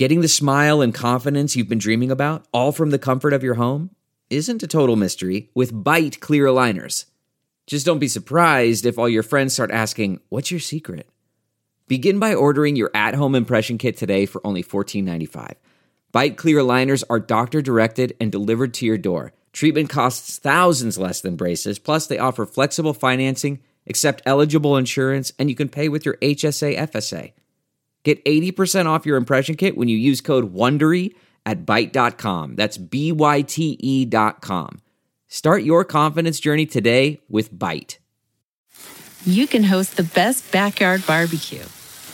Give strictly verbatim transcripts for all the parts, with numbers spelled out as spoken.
Getting the smile and confidence you've been dreaming about, all from the comfort of your home, isn't a total mystery with Byte clear aligners. Just don't be surprised if all your friends start asking, "What's your secret?" Begin by ordering your at-home impression kit today for only fourteen ninety-five. Byte clear aligners are doctor-directed and delivered to your door. Treatment costs thousands less than braces, plus they offer flexible financing, accept eligible insurance, and you can pay with your H S A F S A. Get eighty percent off your impression kit when you use code WONDERY at byte dot com. That's B Y T E dot com. Start your confidence journey today with Byte. You can host the best backyard barbecue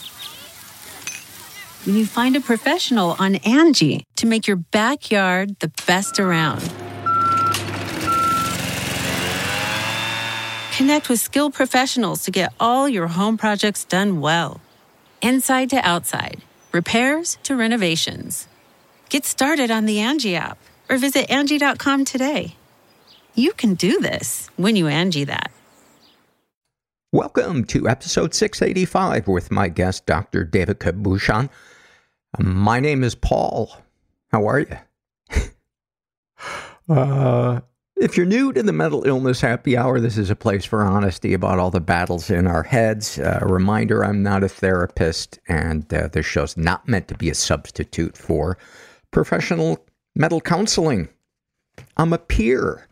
when you find a professional on Angie to make your backyard the best around. Connect with skilled professionals to get all your home projects done well. Inside to outside, repairs to renovations. Get started on the Angie app or visit Angie dot com today. You can do this when you Angie that. Welcome to episode six eighty-five with my guest, Doctor David Cabochon. My name is Paul. How are you? uh, if you're new to the Mental Illness Happy Hour, this is a place for honesty about all the battles in our heads. Uh, a reminder, I'm not a therapist, and uh, this show's not meant to be a substitute for professional mental counseling. I'm a peer.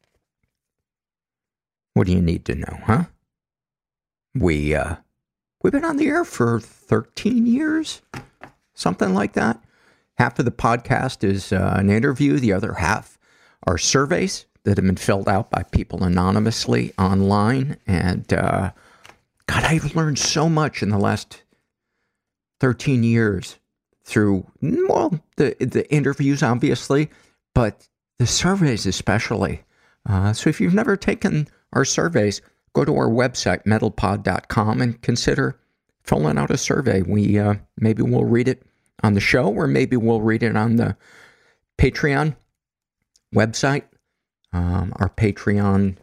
What do you need to know, huh? We, uh, we've been on the air for thirteen years, something like that. Half of the podcast is uh, an interview. The other half are surveys that have been filled out by people anonymously online. And, uh, God, I've learned so much in the last thirteen years through, well, the, the interviews, obviously, but the surveys especially. Uh, so if you've never taken our surveys, go to our website, mental pod dot com, and consider filling out a survey. We uh, maybe we'll read it on the show, or maybe we'll read it on the Patreon website. Um, our Patreon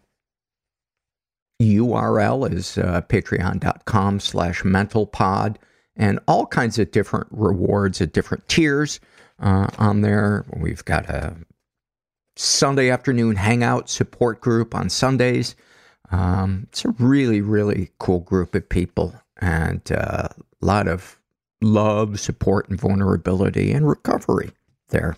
U R L is uh, patreon dot com slash mental pod, and all kinds of different rewards at different tiers uh, on there. We've got a Sunday afternoon hangout support group on Sundays. Um, it's a really, really cool group of people, and uh, a lot of love, support, and vulnerability and recovery there.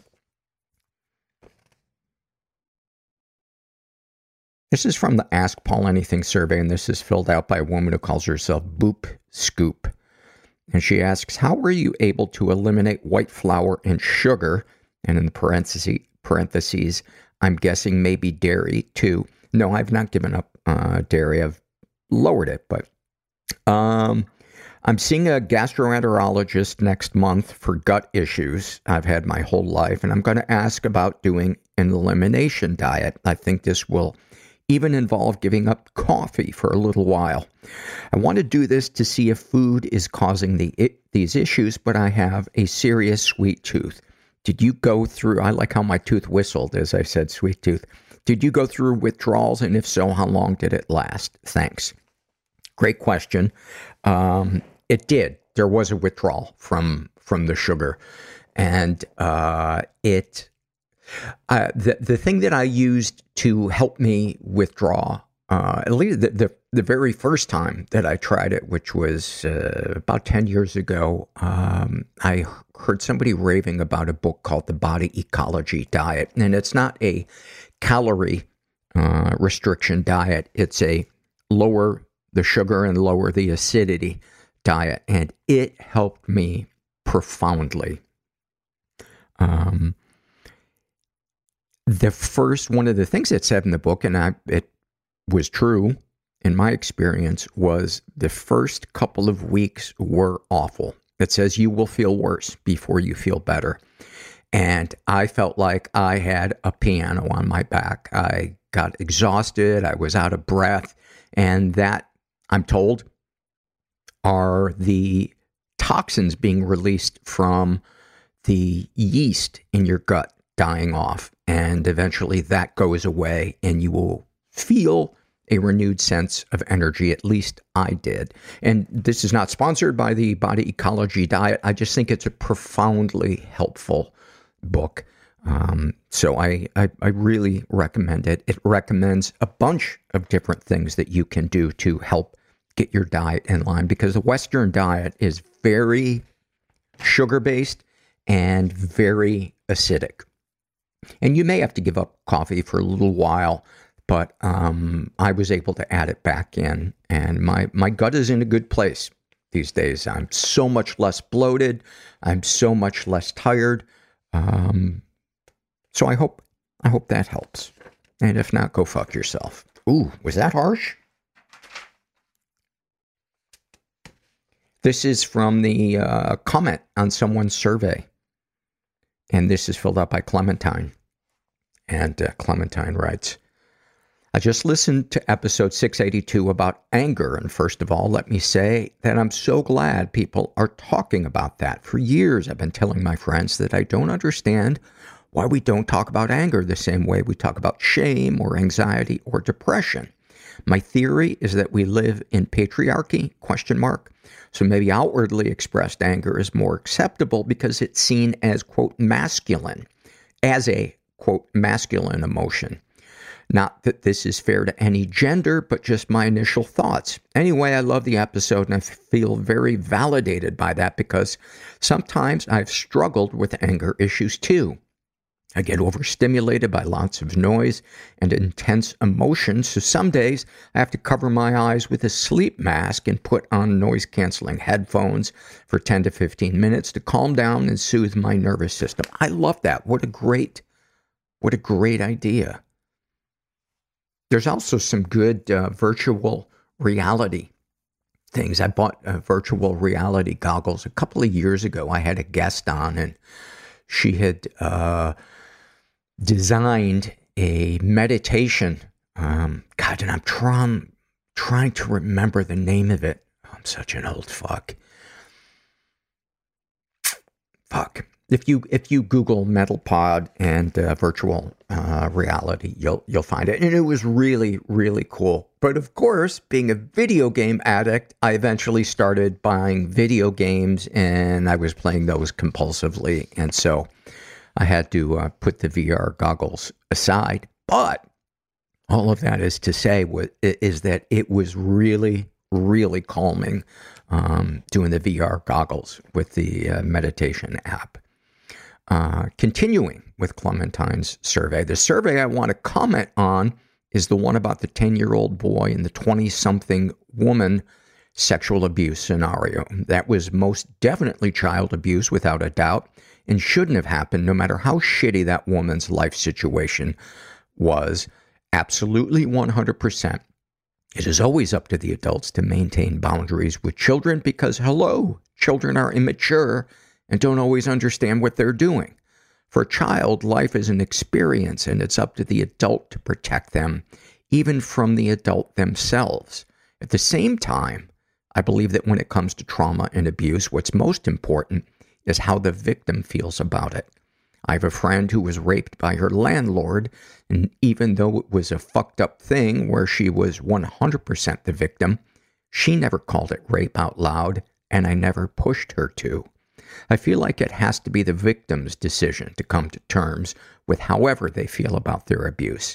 This is from the Ask Paul Anything survey, and this is filled out by a woman who calls herself Boop Scoop. And she asks, how were you able to eliminate white flour and sugar? And in the parentheses, parentheses, I'm guessing maybe dairy too. No, I've not given up uh, dairy. I've lowered it, but um, I'm seeing a gastroenterologist next month for gut issues I've had my whole life, and I'm going to ask about doing an elimination diet. I think this will even involve giving up coffee for a little while. I want to do this to see if food is causing the it, these issues, but I have a serious sweet tooth. Did you go through, I like how my tooth whistled as I said sweet tooth. Did you go through withdrawals, and if so, how long did it last? Thanks. Great question. Um, it did. There was a withdrawal from from the sugar, and uh, it uh, the the thing that I used to help me withdraw, uh, at least the, the the very first time that I tried it, which was uh, about ten years ago, um, I heard somebody raving about a book called The Body Ecology Diet, and it's not a calorie uh, restriction diet. It's a lower the sugar and lower the acidity diet, and it helped me profoundly. Um, the first, one of the things it said in the book, and I, it was true in my experience, was the first couple of weeks were awful. It says you will feel worse before you feel better. And I felt like I had a piano on my back. I got exhausted. I was out of breath. And that, I'm told, are the toxins being released from the yeast in your gut dying off. And eventually that goes away and you will feel a renewed sense of energy. At least I did. And this is not sponsored by the Body Ecology Diet. I just think it's a profoundly helpful book. Um, so I, I, I really recommend it. It recommends a bunch of different things that you can do to help get your diet in line, because the Western diet is very sugar-based and very acidic. And you may have to give up coffee for a little while, but um, I was able to add it back in, and my, my gut is in a good place these days. I'm so much less bloated. I'm so much less tired. Um, so I hope I hope that helps. And if not, go fuck yourself. Ooh, was that harsh? This is from the uh, comment on someone's survey. And this is filled out by Clementine. And uh, Clementine writes, I just listened to episode six eighty-two about anger. And first of all, let me say that I'm so glad people are talking about that. For years, I've been telling my friends that I don't understand why we don't talk about anger the same way we talk about shame or anxiety or depression. My theory is that we live in patriarchy, question mark. So maybe outwardly expressed anger is more acceptable because it's seen as, quote, masculine, as a, quote, masculine emotion. Not that this is fair to any gender, but just my initial thoughts. Anyway, I love the episode and I feel very validated by that because sometimes I've struggled with anger issues too. I get overstimulated by lots of noise and intense emotions, so some days I have to cover my eyes with a sleep mask and put on noise-canceling headphones for ten to fifteen minutes to calm down and soothe my nervous system. I love that. What a great, what a great idea. There's also some good uh, virtual reality things. I bought uh, virtual reality goggles a couple of years ago. I had a guest on, and she had uh, designed a meditation. Um, God, and I'm trying trying to remember the name of it. I'm such an old fuck. Fuck. If you if you Google MentalPod and uh, virtual uh, reality, you'll you'll find it, and it was really really cool. But of course, being a video game addict, I eventually started buying video games, and I was playing those compulsively, and so I had to uh, put the V R goggles aside. But all of that is to say is that it was really really calming um, doing the V R goggles with the uh, meditation app. Uh, continuing with Clementine's survey, the survey I want to comment on is the one about the ten-year-old boy and the twenty-something woman sexual abuse scenario. That was most definitely child abuse, without a doubt, and shouldn't have happened no matter how shitty that woman's life situation was. Absolutely one hundred percent. It is always up to the adults to maintain boundaries with children because, hello, children are immature and don't always understand what they're doing. For a child, life is an experience, and it's up to the adult to protect them, even from the adult themselves. At the same time, I believe that when it comes to trauma and abuse, what's most important is how the victim feels about it. I have a friend who was raped by her landlord, and even though it was a fucked up thing where she was one hundred percent the victim, she never called it rape out loud, and I never pushed her to. I feel like it has to be the victim's decision to come to terms with however they feel about their abuse.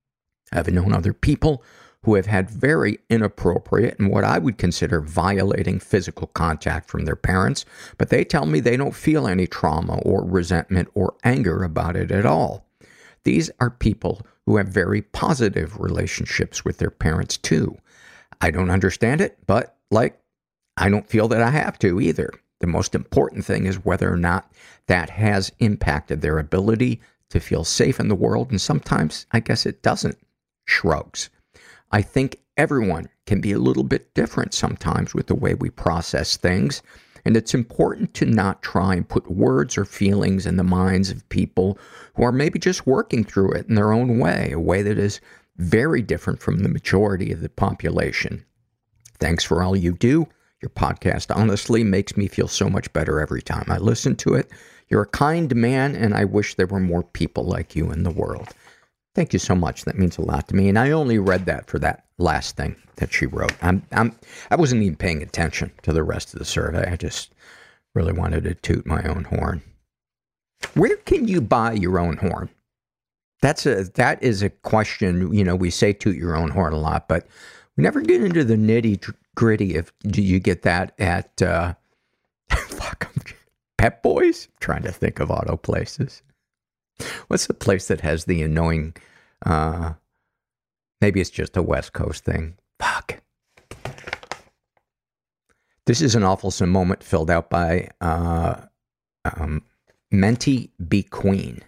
I've known other people who have had very inappropriate and what I would consider violating physical contact from their parents, but they tell me they don't feel any trauma or resentment or anger about it at all. These are people who have very positive relationships with their parents too. I don't understand it, but like, I don't feel that I have to either. The most important thing is whether or not that has impacted their ability to feel safe in the world, and sometimes I guess it doesn't. Shrugs. I think everyone can be a little bit different sometimes with the way we process things, and it's important to not try and put words or feelings in the minds of people who are maybe just working through it in their own way, a way that is very different from the majority of the population. Thanks for all you do. Your podcast honestly makes me feel so much better every time I listen to it. You're a kind man, and I wish there were more people like you in the world. Thank you so much. That means a lot to me. And I only read that for that last thing that she wrote. I'm, I'm, I wasn't even paying attention to the rest of the survey. I just really wanted to toot my own horn. Where can you buy your own horn? That's a, that is a question, you know, we say toot your own horn a lot, but we never get into the nitty gritty of, do you get that at, uh, fuck, Pep Boys? I'm trying to think of auto places. What's the place that has the annoying, uh, maybe it's just a West Coast thing. Fuck. This is an awfulsome moment filled out by, uh, um, Menti B. Queen.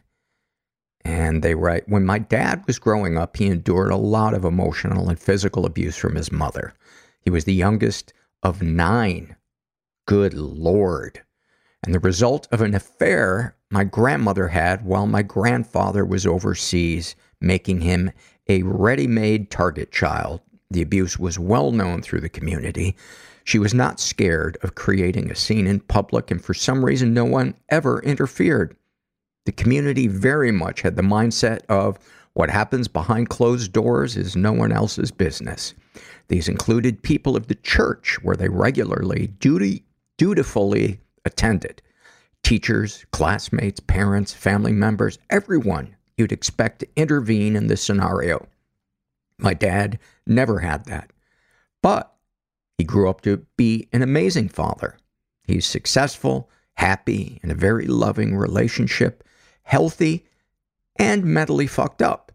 And they write, when my dad was growing up, he endured a lot of emotional and physical abuse from his mother. He was the youngest of nine. Good Lord. And the result of an affair my grandmother had while my grandfather was overseas, making him a ready-made target child. The abuse was well known through the community. She was not scared of creating a scene in public, and for some reason, no one ever interfered. The community very much had the mindset of what happens behind closed doors is no one else's business. These included people of the church, where they regularly, duty, dutifully attended. Teachers, classmates, parents, family members, everyone you'd expect to intervene in this scenario. My dad never had that. But he grew up to be an amazing father. He's successful, happy, in a very loving relationship, healthy, and mentally fucked up.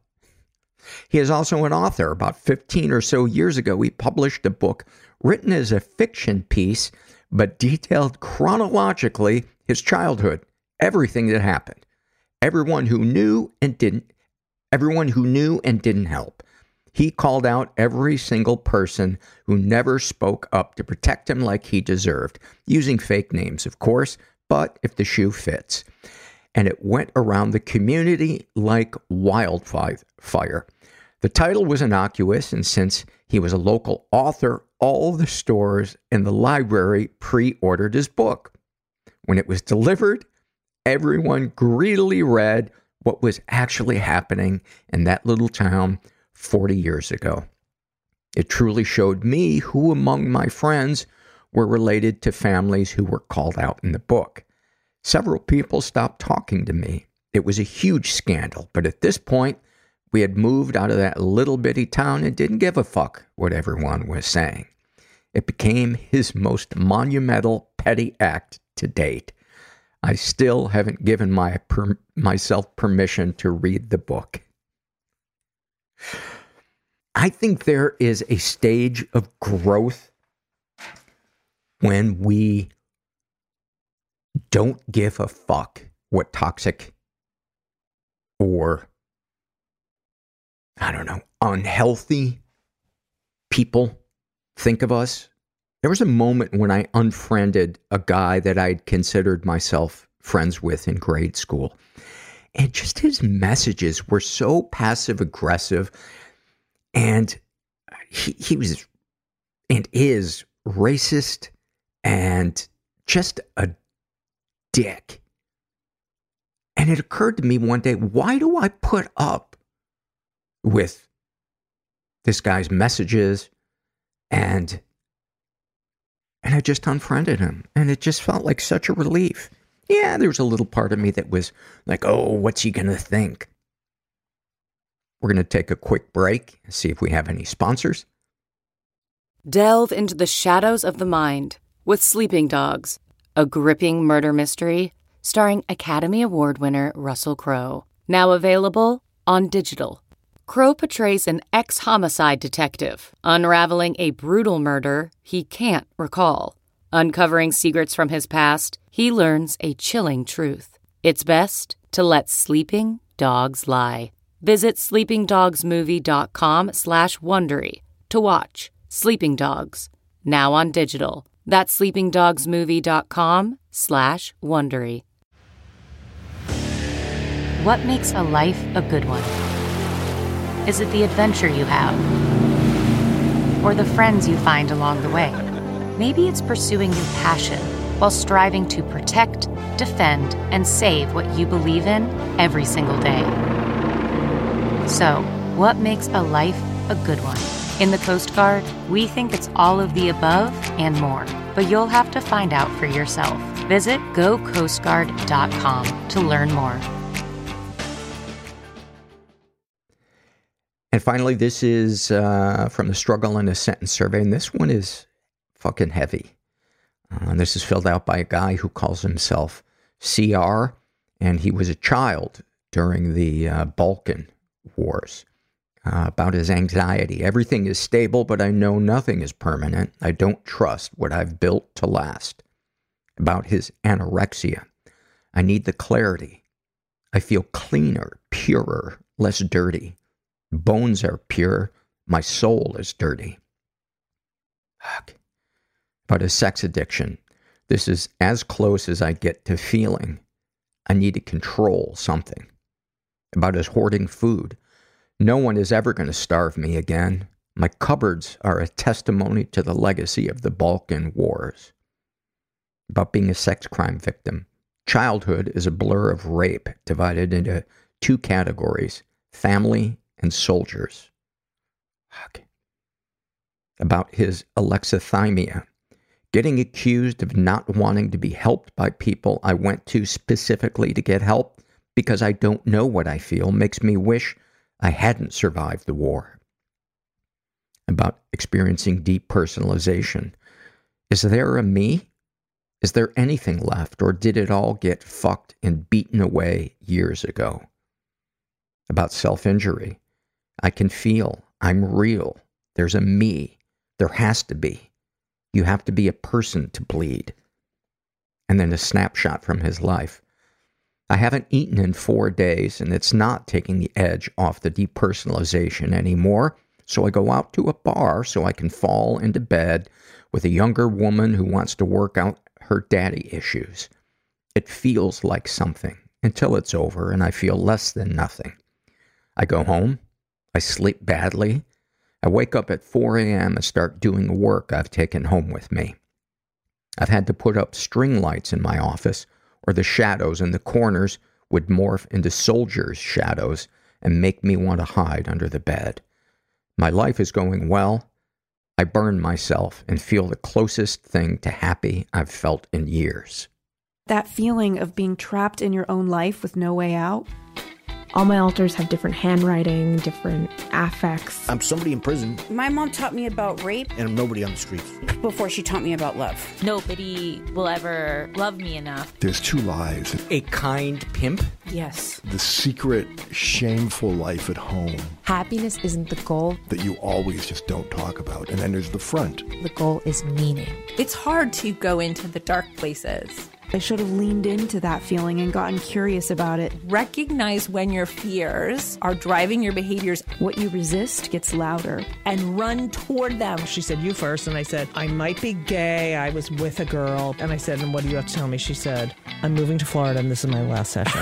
He is also an author. About fifteen or so years ago, he published a book written as a fiction piece, but detailed chronologically his childhood, everything that happened, everyone who knew and didn't, everyone who knew and didn't help. He called out every single person who never spoke up to protect him like he deserved, using fake names, of course, but if the shoe fits. And it went around the community like wildfire. The title was innocuous, and since he was a local author, all the stores and the library pre-ordered his book. When it was delivered, everyone greedily read what was actually happening in that little town forty years ago. It truly showed me who among my friends were related to families who were called out in the book. Several people stopped talking to me. It was a huge scandal, but at this point, we had moved out of that little bitty town and didn't give a fuck what everyone was saying. It became his most monumental petty act to date. I still haven't given my per, myself permission to read the book. I think there is a stage of growth when we don't give a fuck what toxic or, I don't know, unhealthy people think of us. There was a moment when I unfriended a guy that I'd considered myself friends with in grade school. And just his messages were so passive aggressive, and he, he was and is racist and just a dick. And it occurred to me one day, why do I put up with this guy's messages? And and I just unfriended him. And it just felt like such a relief. Yeah, there was a little part of me that was like, oh, what's he going to think? We're going to take a quick break and see if we have any sponsors. Delve into the shadows of the mind with Sleeping Dogs, a gripping murder mystery starring Academy Award winner Russell Crowe. Now available on digital. Crowe portrays an ex-homicide detective, unraveling a brutal murder he can't recall. Uncovering secrets from his past, he learns a chilling truth. It's best to let sleeping dogs lie. Visit sleepingdogsmovie.com slash Wondery to watch Sleeping Dogs, now on digital. That's sleepingdogsmovie.com slash Wondery. What makes a life a good one? Is it the adventure you have? Or the friends you find along the way? Maybe it's pursuing your passion while striving to protect, defend, and save what you believe in every single day. So, what makes a life a good one? In the Coast Guard, we think it's all of the above and more. But you'll have to find out for yourself. Visit go coast guard dot com to learn more. And finally, this is uh, from the Struggle in a Sentence survey, and this one is fucking heavy. Uh, and this is filled out by a guy who calls himself C R, and he was a child during the uh, Balkan Wars. Uh, about his anxiety. Everything is stable, but I know nothing is permanent. I don't trust what I've built to last. About his anorexia. I need the clarity. I feel cleaner, purer, less dirty. Bones are pure. My soul is dirty. Fuck. About his sex addiction. This is as close as I get to feeling I need to control something. About his hoarding food. No one is ever going to starve me again. My cupboards are a testimony to the legacy of the Balkan Wars. About being a sex crime victim. Childhood is a blur of rape divided into two categories, family and soldiers. Fuck. About his alexithymia. Getting accused of not wanting to be helped by people I went to specifically to get help because I don't know what I feel makes me wish I hadn't survived the war. About experiencing depersonalization. Is there a me? Is there anything left, or did it all get fucked and beaten away years ago? About self-injury. I can feel. I'm real. There's a me. There has to be. You have to be a person to bleed. And then a snapshot from his life. I haven't eaten in four days, and it's not taking the edge off the depersonalization anymore, so I go out to a bar so I can fall into bed with a younger woman who wants to work out her daddy issues. It feels like something, until it's over, and I feel less than nothing. I go home, I sleep badly, I wake up at four a.m. and start doing work I've taken home with me. I've had to put up string lights in my office, or the shadows in the corners would morph into soldiers' shadows and make me want to hide under the bed. My life is going well. I burn myself and feel the closest thing to happy I've felt in years. That feeling of being trapped in your own life with no way out. All my alters have different handwriting, different affects. I'm somebody in prison. My mom taught me about rape. And I'm nobody on the streets. Before she taught me about love. Nobody will ever love me enough. There's two lives. A kind pimp? Yes. The secret, shameful life at home. Happiness isn't the goal. That you always just don't talk about. And then there's the front. The goal is meaning. It's hard to go into the dark places. I should have leaned into that feeling and gotten curious about it. Recognize when your fears are driving your behaviors. What you resist gets louder. And run toward them. She said, you first. And I said, I might be gay. I was with a girl. And I said, and what do you have to tell me? She said, I'm moving to Florida and this is my last session.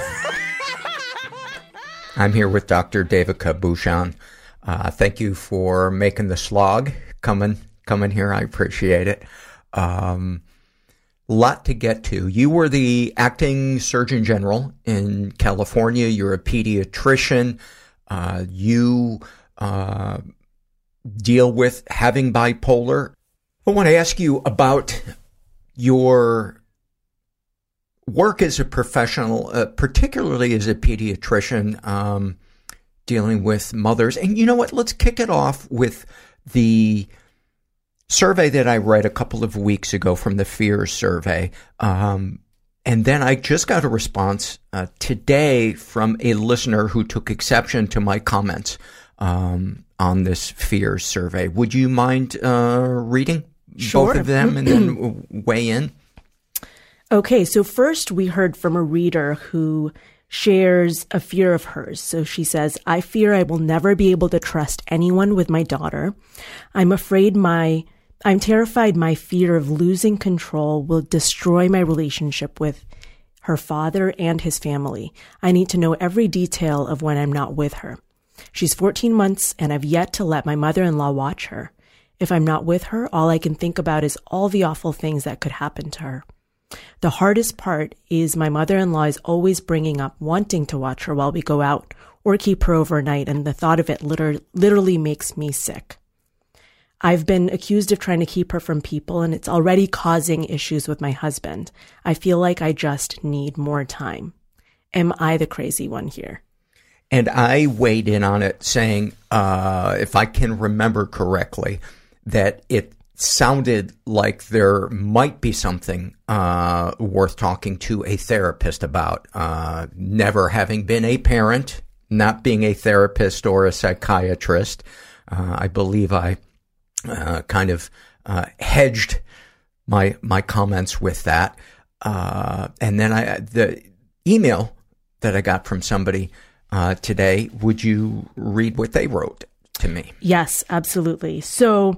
I'm here with Doctor Devika Bhushan. Uh, thank you for making the slog. Coming, coming here. I appreciate it. Um... Lot to get to. You were the acting Surgeon General in California. You're a pediatrician. Uh, you uh, deal with having bipolar. I want to ask you about your work as a professional, uh, particularly as a pediatrician, um, dealing with mothers. And you know what? Let's kick it off with the survey that I read a couple of weeks ago from the Fears survey. Um, and then I just got a response uh, today from a listener who took exception to my comments um, on this Fears survey. Would you mind uh, reading Sure. both of them and then weigh in? Okay, so first we heard from a reader who shares a fear of hers. So she says, I fear I will never be able to trust anyone with my daughter. I'm afraid my I'm terrified my fear of losing control will destroy my relationship with her father and his family. I need to know every detail of when I'm not with her. She's fourteen months and I've yet to let my mother-in-law watch her. If I'm not with her, all I can think about is all the awful things that could happen to her. The hardest part is my mother-in-law is always bringing up wanting to watch her while we go out or keep her overnight, and the thought of it liter- literally makes me sick. I've been accused of trying to keep her from people, and it's already causing issues with my husband. I feel like I just need more time. Am I the crazy one here? And I weighed in on it saying, uh, if I can remember correctly, that it sounded like there might be something uh, worth talking to a therapist about. Uh, never having been a parent, not being a therapist or a psychiatrist, uh, I believe I uh, kind of uh, hedged my my comments with that. Uh, and then I the email that I got from somebody uh, today, would you read what they wrote to me? Yes, absolutely. So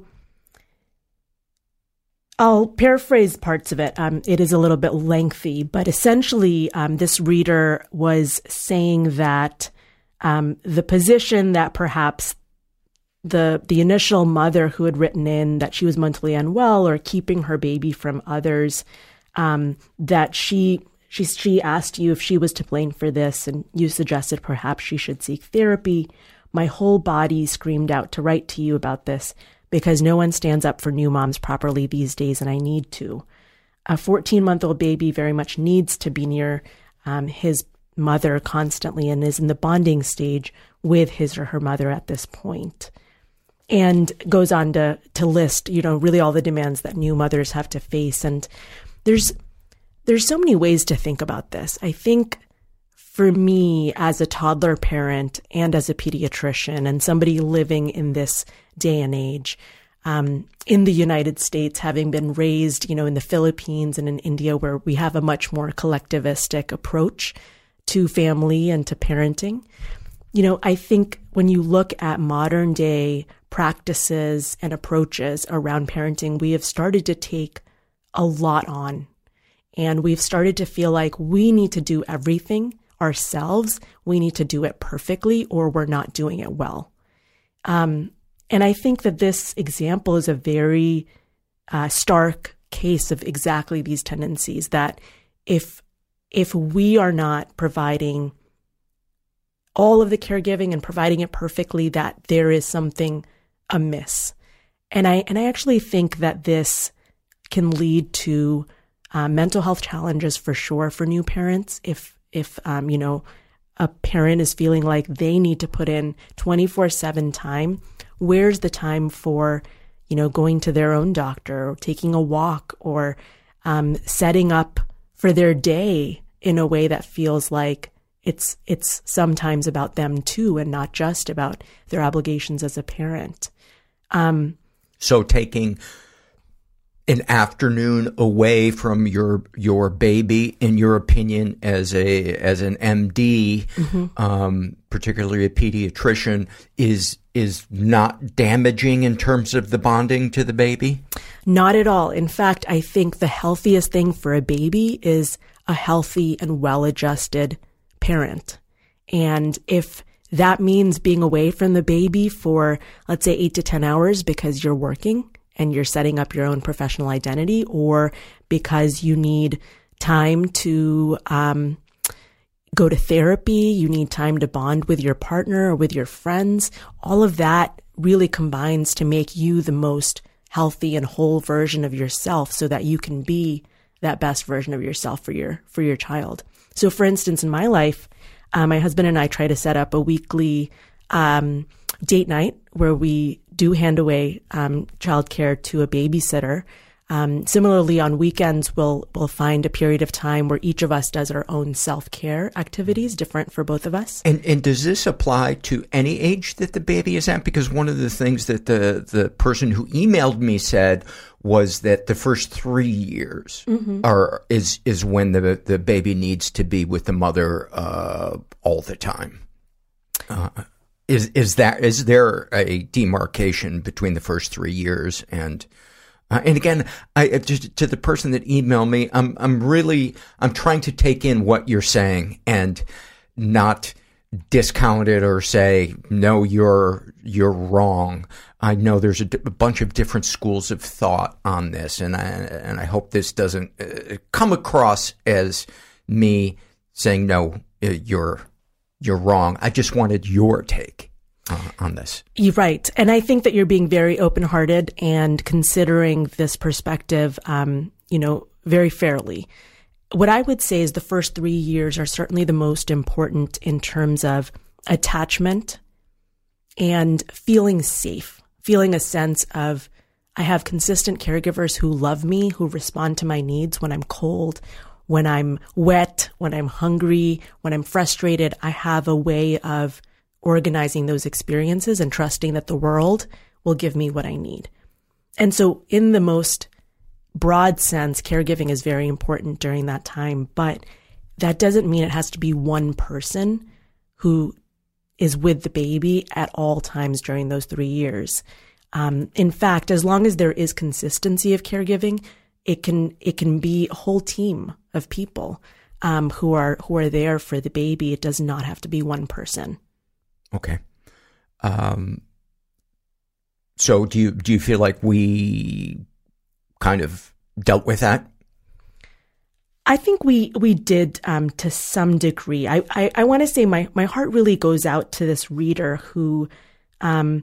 I'll paraphrase parts of it. Um, it is a little bit lengthy, but essentially um, this reader was saying that um, the position that perhaps the the initial mother who had written in that she was mentally unwell or keeping her baby from others, um, that she she she asked you if she was to blame for this, and you suggested perhaps she should seek therapy. My whole body screamed out to write to you about this, because no one stands up for new moms properly these days, and I need to. A fourteen-month-old baby very much needs to be near um, his mother constantly and is in the bonding stage with his or her mother at this point. And goes on to, to list, you know, really all the demands that new mothers have to face. And there's there's so many ways to think about this. I think for me, as a toddler parent and as a pediatrician and somebody living in this day and age, um, in the United States, having been raised, you know, in the Philippines and in India, where we have a much more collectivistic approach to family and to parenting, you know, I think when you look at modern day practices and approaches around parenting, we have started to take a lot on, and we've started to feel like we need to do everything ourselves. We need to do it perfectly, or we're not doing it well. Um, and I think that this example is a very uh, stark case of exactly these tendencies, that if if we are not providing all of the caregiving and providing it perfectly, that there is something amiss. And I and I actually think that this can lead to uh, mental health challenges for sure for new parents. If if um, you know, a parent is feeling like they need to put in twenty-four seven time, where's the time for, you know, going to their own doctor or taking a walk or um, setting up for their day in a way that feels like it's it's sometimes about them too, and not just about their obligations as a parent. Um, so taking an afternoon away from your your baby, in your opinion, as a as an M D, mm-hmm. um, particularly a pediatrician, is is not damaging in terms of the bonding to the baby? Not at all. In fact, I think the healthiest thing for a baby is a healthy and well-adjusted parent. And if that means being away from the baby for, let's say, eight to ten hours because you're working and you're setting up your own professional identity, or because you need time to um, go to therapy, you need time to bond with your partner or with your friends, all of that really combines to make you the most healthy and whole version of yourself, so that you can be that best version of yourself for your for your child. So, for instance, in my life, uh, my husband and I try to set up a weekly um, date night where we do hand away um, childcare to a babysitter. Um, similarly, on weekends, we'll we'll find a period of time where each of us does our own self-care activities, different for both of us. And and does this apply to any age that the baby is at? Because one of the things that the, the person who emailed me said was that the first three years mm-hmm. are is is when the the baby needs to be with the mother uh, all the time. Uh, is is that is there a demarcation between the first three years and? Uh, and again, I just to the person that emailed me, I'm I'm really I'm trying to take in what you're saying and not discount it or say, no, you're you're wrong. I know there's a, d- a bunch of different schools of thought on this, and I, and I hope this doesn't uh, come across as me saying, no, uh, you're you're wrong. I just wanted your take uh, on this. You're right. And I think that you're being very open-hearted and considering this perspective, um, you know, very fairly. What I would say is the first three years are certainly the most important in terms of attachment and feeling safe, feeling a sense of I have consistent caregivers who love me, who respond to my needs when I'm cold, when I'm wet, when I'm hungry, when I'm frustrated. I have a way of organizing those experiences and trusting that the world will give me what I need. And so in the most broad sense, caregiving is very important during that time, but that doesn't mean it has to be one person who is with the baby at all times during those three years. Um, in fact, as long as there is consistency of caregiving, it can it can be a whole team of people um, who are who are there for the baby. It does not have to be one person. Okay. Um, so do you do you feel like we kind of dealt with that? I think we we did um, to some degree. I, I, I want to say my, my heart really goes out to this reader who, um,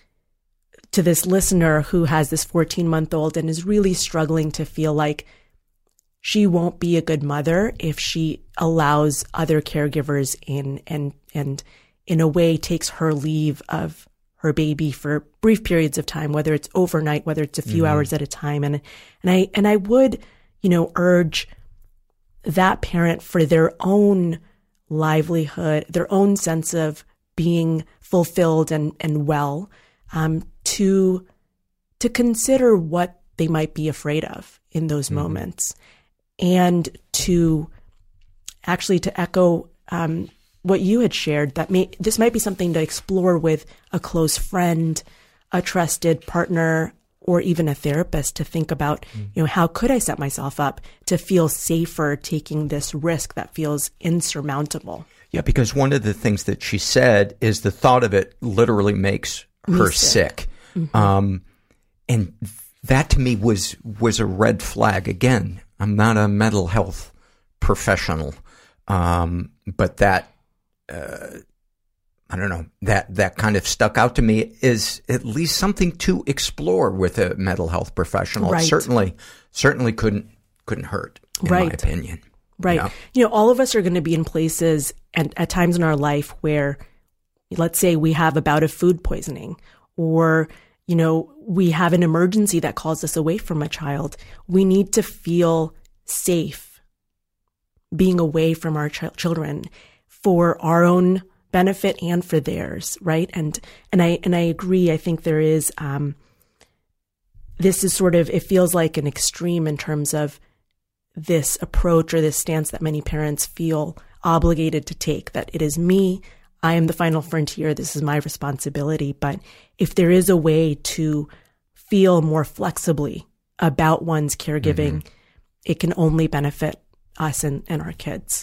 to this listener who has this fourteen-month-old and is really struggling to feel like she won't be a good mother if she allows other caregivers in and and in a way takes her leave of her baby for brief periods of time, whether it's overnight, whether it's a few mm-hmm. hours at a time. And and I and I would, you know, urge that parent for their own livelihood, their own sense of being fulfilled and, and well, um, to to consider what they might be afraid of in those mm-hmm. moments. And to actually to echo um, what you had shared, that may, this might be something to explore with a close friend, a trusted partner, or even a therapist to think about, mm. you know, how could I set myself up to feel safer taking this risk that feels insurmountable? Yeah, because one of the things that she said is the thought of it literally makes her me sick. sick. Mm-hmm. Um, and that to me was was a red flag. Again, I'm not a mental health professional, um, but that, uh, I don't know, that, that kind of stuck out to me is at least something to explore with a mental health professional. Right. It certainly, certainly couldn't, couldn't hurt, in right. my opinion. Right. You know? you know, all of us are going to be in places and at times in our life where, let's say we have a bout of food poisoning, or, you know, we have an emergency that calls us away from a child. We need to feel safe being away from our ch- children for our own benefit and for theirs, right? And and I and I agree. I think there is um, this is sort of, it feels like an extreme in terms of this approach or this stance that many parents feel obligated to take, that it is me, I am the final frontier, this is my responsibility. But if there is a way to feel more flexibly about one's caregiving, mm-hmm. it can only benefit us and, and our kids.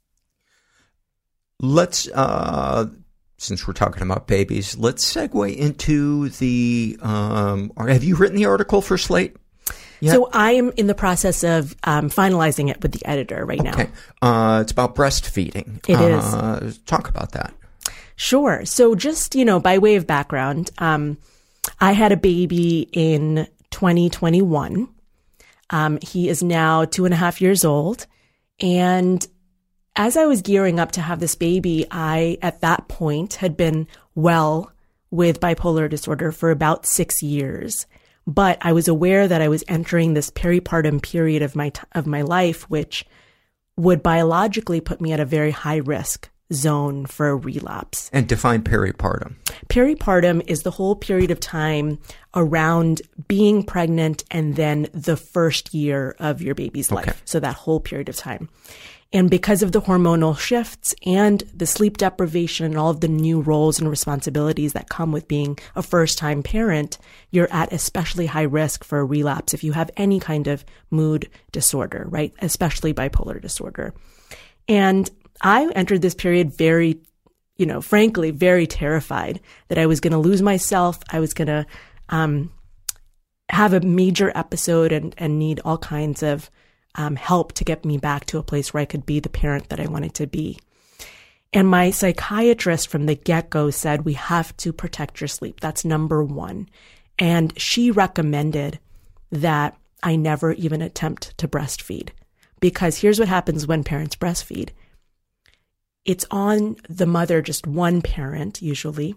Let's, uh, since we're talking about babies, let's segue into the, um, or have you written the article for Slate? Yet? So I am in the process of um, finalizing it with the editor right okay. now. Uh, it's about breastfeeding. It uh, is. Talk about that. Sure. So just, you know, by way of background, um, I had a baby in twenty twenty-one. Um, he is now two and a half years old. And as I was gearing up to have this baby, I, at that point, had been well with bipolar disorder for about six years. But I was aware that I was entering this peripartum period of my, t- of my life, which would biologically put me at a very high risk zone for a relapse. And define peripartum. Peripartum is the whole period of time around being pregnant and then the first year of your baby's okay. life. So that whole period of time. And because of the hormonal shifts and the sleep deprivation and all of the new roles and responsibilities that come with being a first-time parent, you're at especially high risk for a relapse if you have any kind of mood disorder, right? Especially bipolar disorder. And I entered this period very you know, frankly, very terrified that I was going to lose myself. I was going to um, have a major episode and, and need all kinds of um, help to get me back to a place where I could be the parent that I wanted to be. And my psychiatrist from the get-go said, we have to protect your sleep. That's number one. And she recommended that I never even attempt to breastfeed. Because here's what happens when parents breastfeed. It's on the mother, just one parent usually,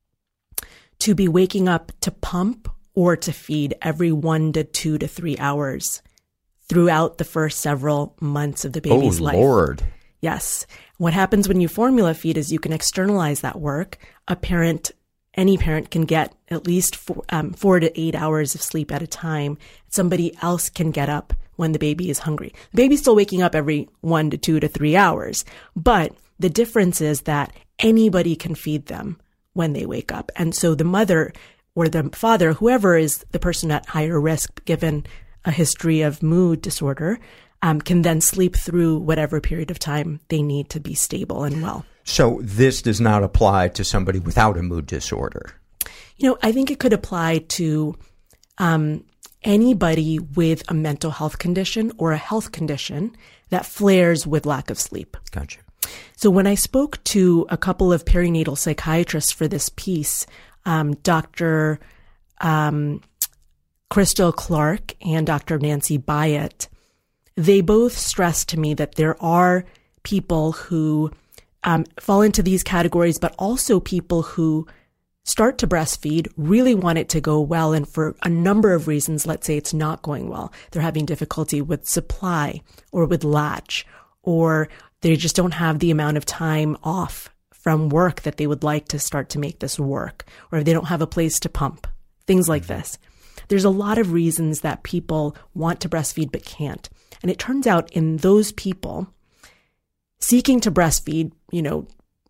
to be waking up to pump or to feed every one to two to three hours throughout the first several months of the baby's oh, life. Oh, Lord. Yes. What happens when you formula feed is you can externalize that work. A parent, any parent can get at least four, um, four to eight hours of sleep at a time. Somebody else can get up when the baby is hungry. The baby's still waking up every one to two to three hours. But the difference is that anybody can feed them when they wake up. And so the mother or the father, whoever is the person at higher risk, given a history of mood disorder, um, can then sleep through whatever period of time they need to be stable and well. So this does not apply to somebody without a mood disorder? You know, I think it could apply to um, anybody with a mental health condition or a health condition that flares with lack of sleep. Gotcha. So when I spoke to a couple of perinatal psychiatrists for this piece, um, Doctor Um, Crystal Clark and Doctor Nancy Byatt, they both stressed to me that there are people who um, fall into these categories, but also people who start to breastfeed, really want it to go well, and for a number of reasons, let's say it's not going well. They're having difficulty with supply or with latch, or they just don't have the amount of time off from work that they would like to start to make this work, or they don't have a place to pump, things like this. There's a lot of reasons that people want to breastfeed but can't. And it turns out in those people, seeking to breastfeed, you know,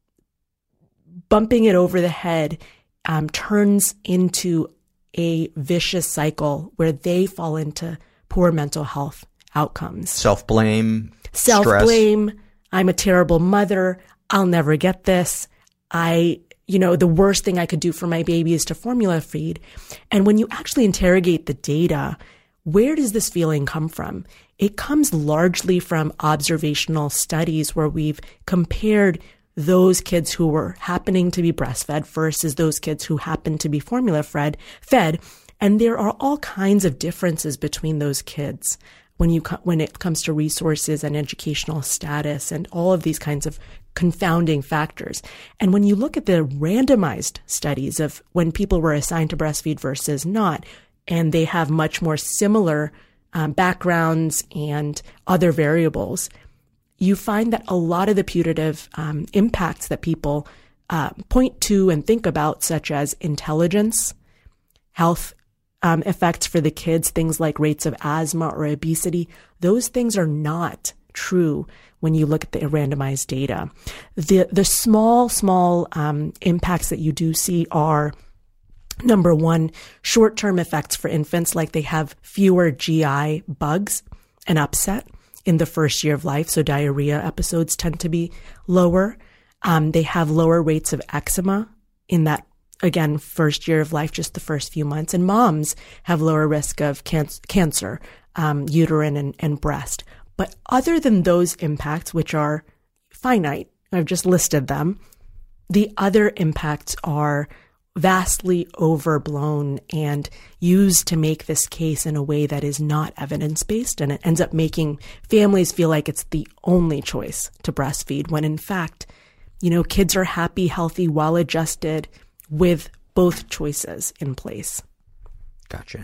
bumping it over the head um, turns into a vicious cycle where they fall into poor mental health outcomes. Self-blame, Self-blame. Stress. I'm a terrible mother. I'll never get this. I... You know, the worst thing I could do for my baby is to formula feed. And when you actually interrogate the data, where does this feeling come from? It comes largely from observational studies where we've compared those kids who were happening to be breastfed versus those kids who happen to be formula fed, fed. And there are all kinds of differences between those kids when you when it comes to resources and educational status and all of these kinds of confounding factors. And when you look at the randomized studies of when people were assigned to breastfeed versus not, and they have much more similar um, backgrounds and other variables, you find that a lot of the putative um, impacts that people uh, point to and think about, such as intelligence, health um, effects for the kids, things like rates of asthma or obesity, those things are not true when you look at the randomized data. The the small, small um, impacts that you do see are, number one, short-term effects for infants, like they have fewer G I bugs and upset in the first year of life, so diarrhea episodes tend to be lower. Um, they have lower rates of eczema in that, again, first year of life, just the first few months. And moms have lower risk of can- cancer, um, uterine and, and breast. But other than those impacts, which are finite, I've just listed them, the other impacts are vastly overblown and used to make this case in a way that is not evidence-based, and it ends up making families feel like it's the only choice to breastfeed, when in fact, you know, kids are happy, healthy, well-adjusted with both choices in place. Gotcha.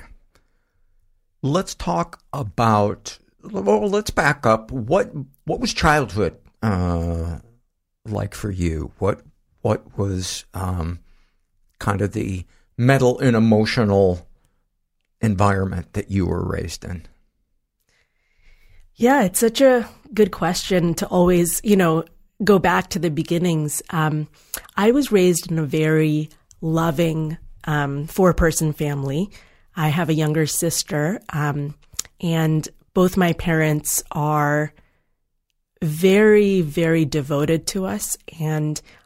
Let's talk about... Well, let's back up. What what was childhood uh, like for you? What what was um, kind of the mental and emotional environment that you were raised in? Yeah, it's such a good question to always, you know, go back to the beginnings. Um, I was raised in a very loving um, four-person family. I have a younger sister, um, and both my parents are very, very devoted to us and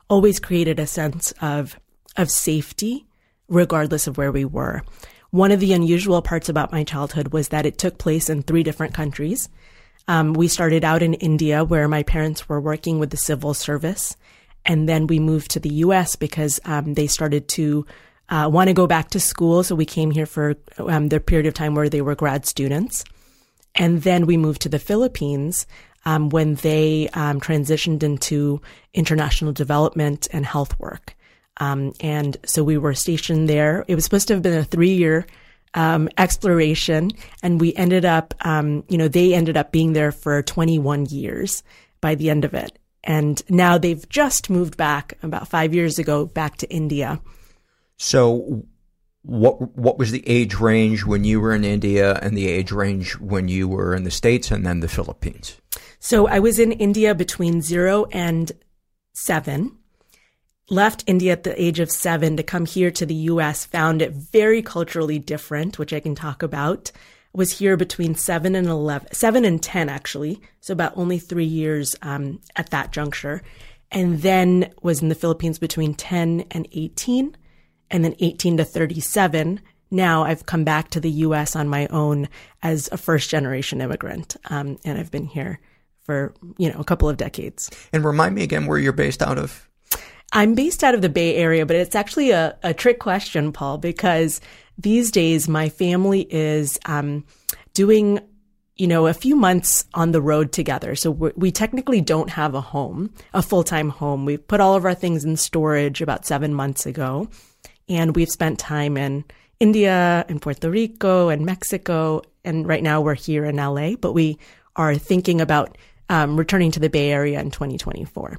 always created a sense of of safety, regardless of where we were. One of the unusual parts about my childhood was that it took place in three different countries. Um, we started out in India, where my parents were working with the civil service. And then we moved to the U S because um, they started to uh, want to go back to school. So we came here for um, the period of time where they were grad students. And then we moved to the Philippines um, when they um, transitioned into international development and health work. Um, and so we were stationed there. It was supposed to have been a three-year um, exploration. And we ended up, um, you know, they ended up being there for twenty-one years by the end of it. And now they've just moved back about five years ago back to India. So what what was the age range when you were in India and the age range when you were in the States and then the Philippines? So I was in India between zero and seven, left India at the age of seven to come here to the U S, found it very culturally different, which I can talk about. Was here between seven and eleven, seven and ten actually, so about only three years um, at that juncture, and then was in the Philippines between ten and eighteen, and then eighteen to thirty-seven. Now I've come back to the U S on my own as a first generation immigrant, um, and I've been here for you know a couple of decades. And remind me again where you're based out of. I'm based out of the Bay Area, but it's actually a, a trick question, Paul, because these days my family is um, doing, you know, a few months on the road together. So we're, we technically don't have a home, a full-time home. We put all of our things in storage about seven months ago, and we've spent time in India and Puerto Rico and Mexico, and right now we're here in L A, but we are thinking about um, returning to the Bay Area in twenty twenty-four.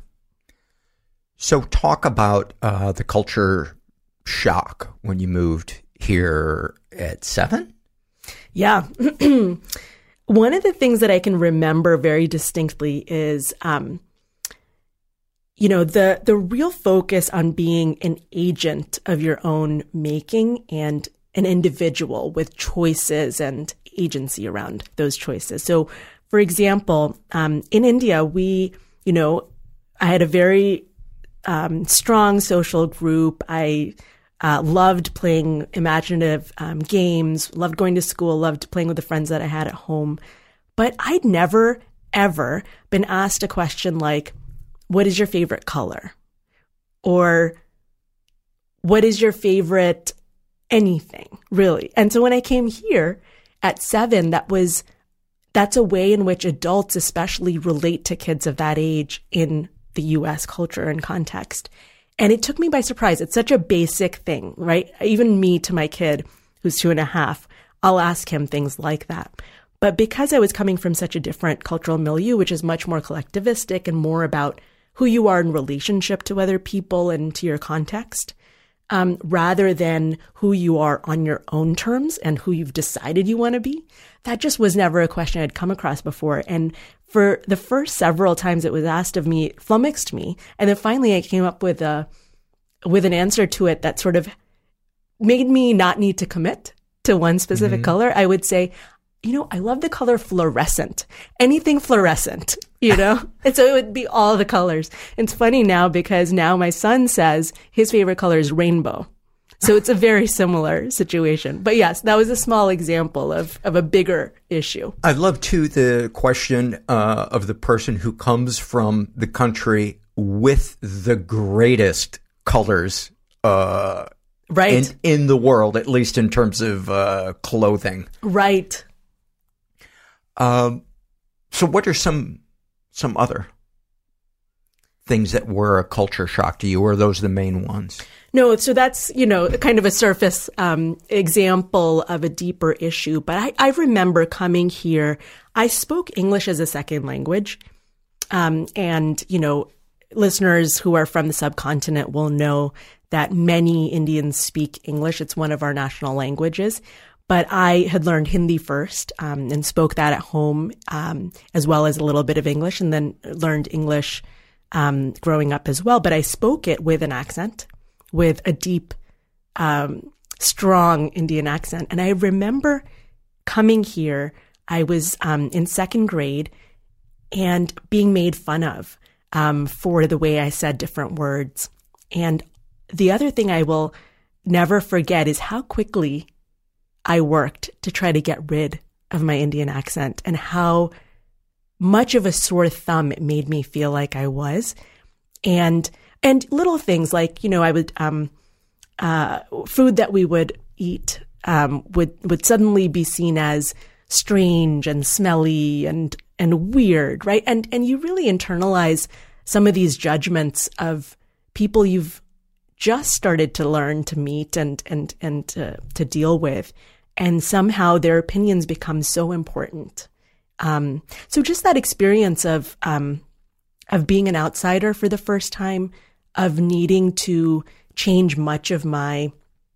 So talk about uh, the culture shock when you moved here at seven? Yeah. One of the things that I can remember very distinctly is, um, you know, the, the real focus on being an agent of your own making and an individual with choices and agency around those choices. So, for example, um, in India, we, you know, I had a very Um, strong social group. I uh, loved playing imaginative um, games, loved going to school, loved playing with the friends that I had at home. But I'd never, ever been asked a question like, what is your favorite color? Or what is your favorite anything, really? And so when I came here at seven, that was, that's a way in which adults especially relate to kids of that age in the U S culture and context. And it took me by surprise. It's such a basic thing, right? Even me to my kid, who's two and a half, I'll ask him things like that. But because I was coming from such a different cultural milieu, which is much more collectivistic and more about who you are in relationship to other people and to your context, um, rather than who you are on your own terms and who you've decided you want to be, that just was never a question I'd come across before. And for the first several times it was asked of me, it flummoxed me. And then finally I came up with a, with an answer to it that sort of made me not need to commit to one specific mm-hmm. color. I would say, you know, I love the color fluorescent, anything fluorescent, you know? And so it would be all the colors. It's funny now because now my son says his favorite color is rainbow. So it's a very similar situation. But yes, that was a small example of, of a bigger issue. I love, too, the question uh, of the person who comes from the country with the greatest colors uh, right. in, in the world, at least in terms of uh, clothing. Right. Um, so what are some some other things that were a culture shock to you, or are those the main ones? No, so that's, you know, kind of a surface um, example of a deeper issue. But I, I remember coming here, I spoke English as a second language. Um, and, you know, listeners who are from the subcontinent will know that many Indians speak English. It's one of our national languages. But I had learned Hindi first um, and spoke that at home, um, as well as a little bit of English, and then learned English um, growing up as well. But I spoke it with an accent, with a deep, um, strong Indian accent. And I remember coming here, I was um, in second grade and being made fun of um, for the way I said different words. And the other thing I will never forget is how quickly I worked to try to get rid of my Indian accent and how much of a sore thumb it made me feel like I was. And and little things like, you know, I would um uh food that we would eat um would would suddenly be seen as strange and smelly and and weird, right? And and you really internalize some of these judgments of people you've just started to learn to meet and and and to, to deal with, and somehow their opinions become so important. Um, so just that experience of um, of being an outsider for the first time, of needing to change much of my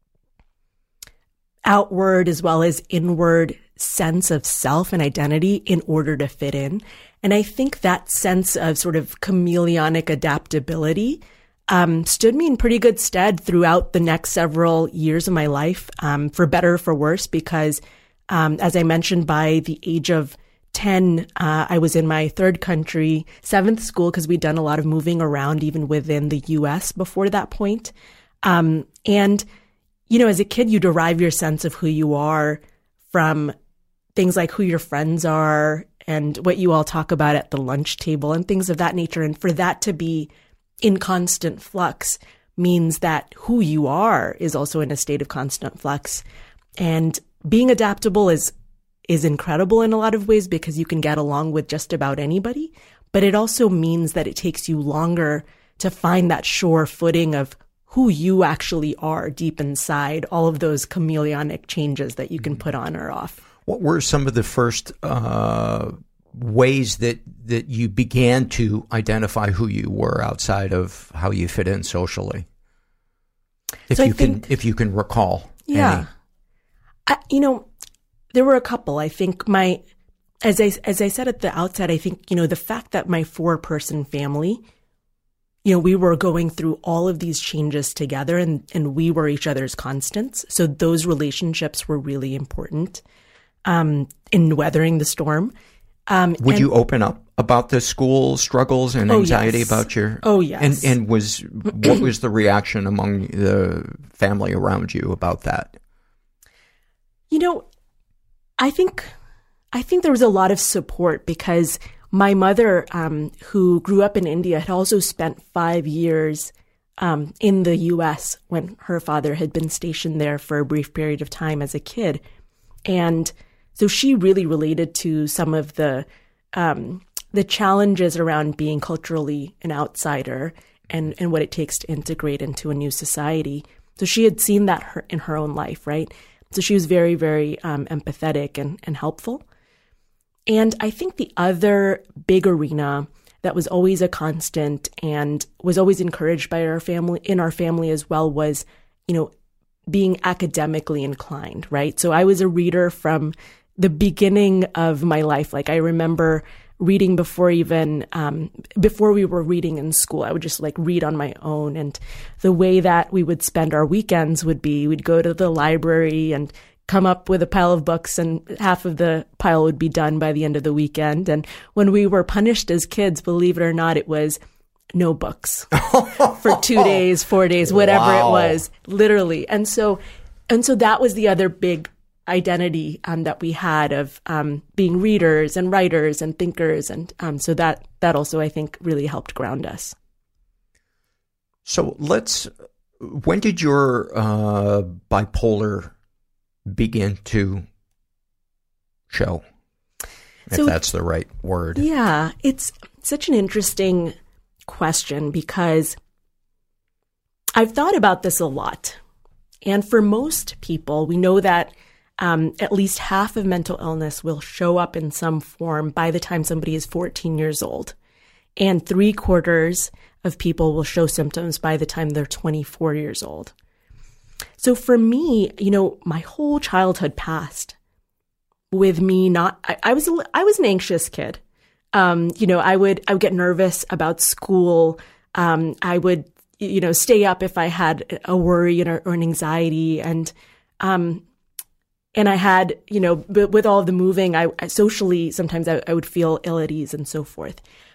outward as well as inward sense of self and identity in order to fit in. And I think that sense of sort of chameleonic adaptability um, stood me in pretty good stead throughout the next several years of my life, um, for better or for worse, because um, as I mentioned, by the age of ten, uh, I was in my third country, seventh school, because we'd done a lot of moving around even within the U S before that point. Um, and, you know, as a kid, you derive your sense of who you are from things like who your friends are and what you all talk about at the lunch table and things of that nature. And for that to be in constant flux means that who you are is also in a state of constant flux. And being adaptable is is incredible in a lot of ways because you can get along with just about anybody, but it also means that it takes you longer to find that sure footing of who you actually are deep inside, all of those chameleonic changes that you can put on or off. What were some of the first uh, ways that, that you began to identify who you were outside of how you fit in socially? If so you I think, can, if you can recall. Yeah. Any. I, you know, there were a couple. I think my, as I, as I said at the outset, I think, you know, the fact that my four person family, you know, we were going through all of these changes together and, and we were each other's constants. So those relationships were really important, um, in weathering the storm. Um, Would and, you open up about the school struggles and anxiety oh, yes. about your? Oh, yes. And, and was, what was the reaction among the family around you about that? You know, I think, I think there was a lot of support because my mother, um, who grew up in India, had also spent five years um, in the U S when her father had been stationed there for a brief period of time as a kid. And so she really related to some of the um, the challenges around being culturally an outsider and, and what it takes to integrate into a new society. So she had seen that her, in her own life, right? So she was very, very um, empathetic and, and helpful. And I think the other big arena that was always a constant and was always encouraged by our family, in our family as well, was, you know, being academically inclined, right? So I was a reader from the beginning of my life. Like I remember reading before even, um, before we were reading in school, I would just like read on my own. And the way that we would spend our weekends would be, we'd go to the library and come up with a pile of books and half of the pile would be done by the end of the weekend. And when we were punished as kids, believe it or not, it was no books for two days, four days, whatever wow. it was, literally. And so, and so that was the other big identity um, that we had of um, being readers and writers and thinkers. And um, so that, that also, I think, really helped ground us. So let's, when did your uh, bipolar begin to show? If so, that's the right word. Yeah, it's such an interesting question because I've thought about this a lot. And for most people, we know that um, at least half of mental illness will show up in some form by the time somebody is fourteen years old. And three quarters of people will show symptoms by the time they're twenty-four years old. So for me, you know, my whole childhood passed with me not, I, I was, I was an anxious kid. Um, you know, I would, I would get nervous about school. Um, I would, you know, stay up if I had a worry or, or an anxiety. And, um, and I had, you know, b- with all of the moving, I, I socially, sometimes I, I would feel ill at ease and so forth.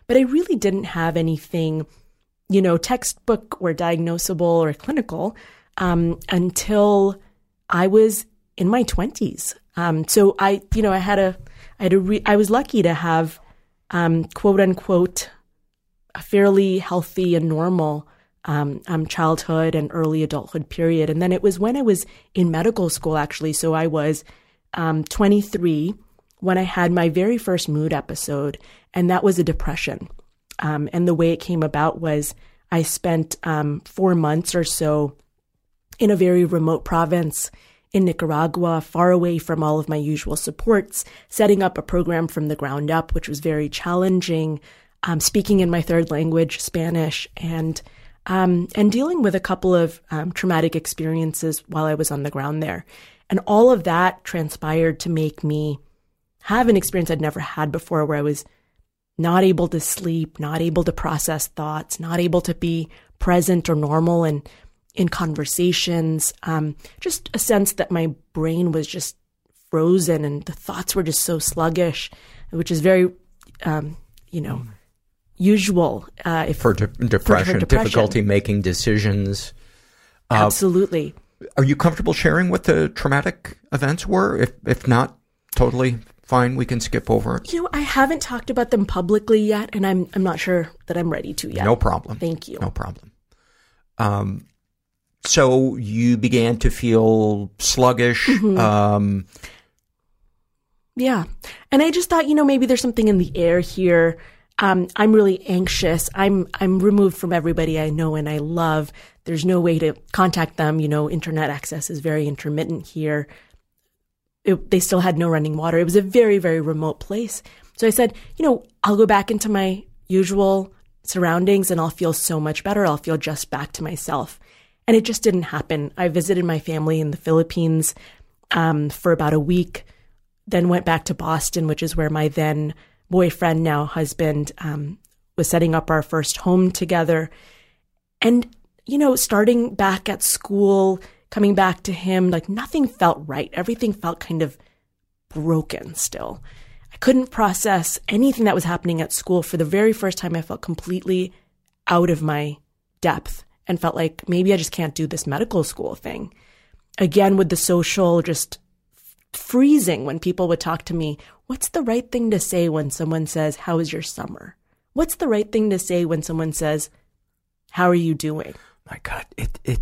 but I really didn't have anything, you know, textbook or diagnosable or clinical um, until I was in my twenties. Um, so I, you know, I had a, I had a, re- I was lucky to have, um, quote unquote, a fairly healthy and normal um, um, childhood and early adulthood period. And then it was when I was in medical school, actually. So I was um, twenty-three when I had my very first mood episode, and that was a depression. Um, and the way it came about was I spent um, four months or so in a very remote province in Nicaragua, far away from all of my usual supports, setting up a program from the ground up, which was very challenging, um, speaking in my third language, Spanish, and um, and dealing with a couple of um, traumatic experiences while I was on the ground there. And all of that transpired to make me have an experience I'd never had before, where I was not able to sleep, not able to process thoughts, not able to be present or normal and in conversations, um, just a sense that my brain was just frozen and the thoughts were just so sluggish, which is very, um, you know, mm. usual uh, if, for, de- depression, for, for depression, difficulty making decisions. Uh, Absolutely. Are you comfortable sharing what the traumatic events were? If if not, totally fine. We can skip over it. You know, I haven't talked about them publicly yet, and I'm I'm not sure that I'm ready to yet. No problem. Thank you. No problem. Um. So you began to feel sluggish. Mm-hmm. Um, yeah. And I just thought, you know, maybe there's something in the air here. Um, I'm really anxious. I'm I'm removed from everybody I know and I love. There's no way to contact them. You know, internet access is very intermittent here. It, they still had no running water. It was a very, very remote place. So I said, you know, I'll go back into my usual surroundings and I'll feel so much better. I'll feel just back to myself. And it just didn't happen. I visited my family in the Philippines um, for about a week, then went back to Boston, which is where my then boyfriend, now husband, um, was setting up our first home together. And, you know, starting back at school, coming back to him, like nothing felt right. Everything felt kind of broken still. I couldn't process anything that was happening at school. For the very first time, I felt completely out of my depth and felt like maybe I just can't do this medical school thing. Again, with the social just freezing when people would talk to me, what's the right thing to say when someone says, how was your summer? What's the right thing to say when someone says, how are you doing? My God, it, it,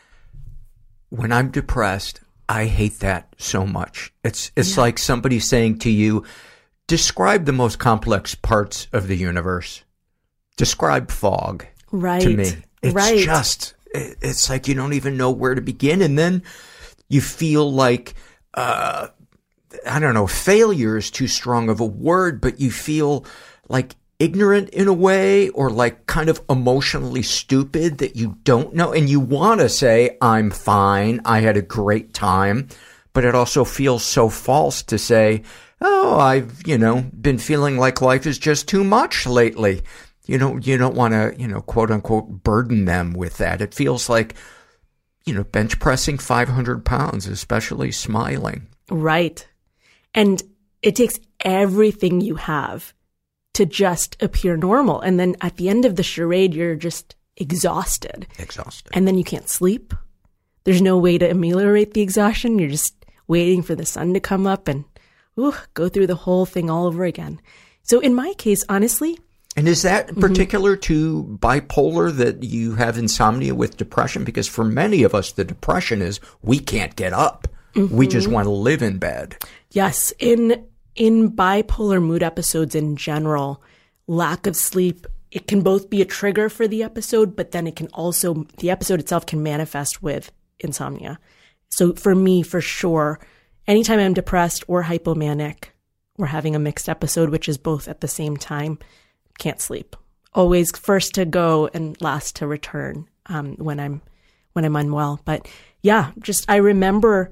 when I'm depressed, I hate that so much. It's, it's yeah. like somebody saying to you, describe the most complex parts of the universe. Describe fog. Right. To me. It's right. just, it's like you don't even know where to begin. And then you feel like, uh, I don't know, failure is too strong of a word, but you feel like ignorant in a way, or like kind of emotionally stupid that you don't know. And you want to say, I'm fine, I had a great time. But it also feels so false to say, oh, I've, you know, been feeling like life is just too much lately. You know, you don't want to, you know, quote unquote, burden them with that. It feels like, you know, bench pressing five hundred pounds, especially smiling. Right. And it takes everything you have to just appear normal. And then at the end of the charade, you're just exhausted. Exhausted. And then you can't sleep. There's no way to ameliorate the exhaustion. You're just waiting for the sun to come up and ooh, go through the whole thing all over again. So in my case, honestly, and is that particular mm-hmm. to bipolar, that you have insomnia with depression? Because for many of us, the depression is we can't get up. Mm-hmm. We just want to live in bed. Yes. In in bipolar mood episodes in general, lack of sleep, it can both be a trigger for the episode, but then it can also, the episode itself can manifest with insomnia. So for me, for sure, anytime I'm depressed or hypomanic or having a mixed episode, which is both at the same time, can't sleep. Always first to go and last to return um, when I'm when I'm unwell. But yeah, just I remember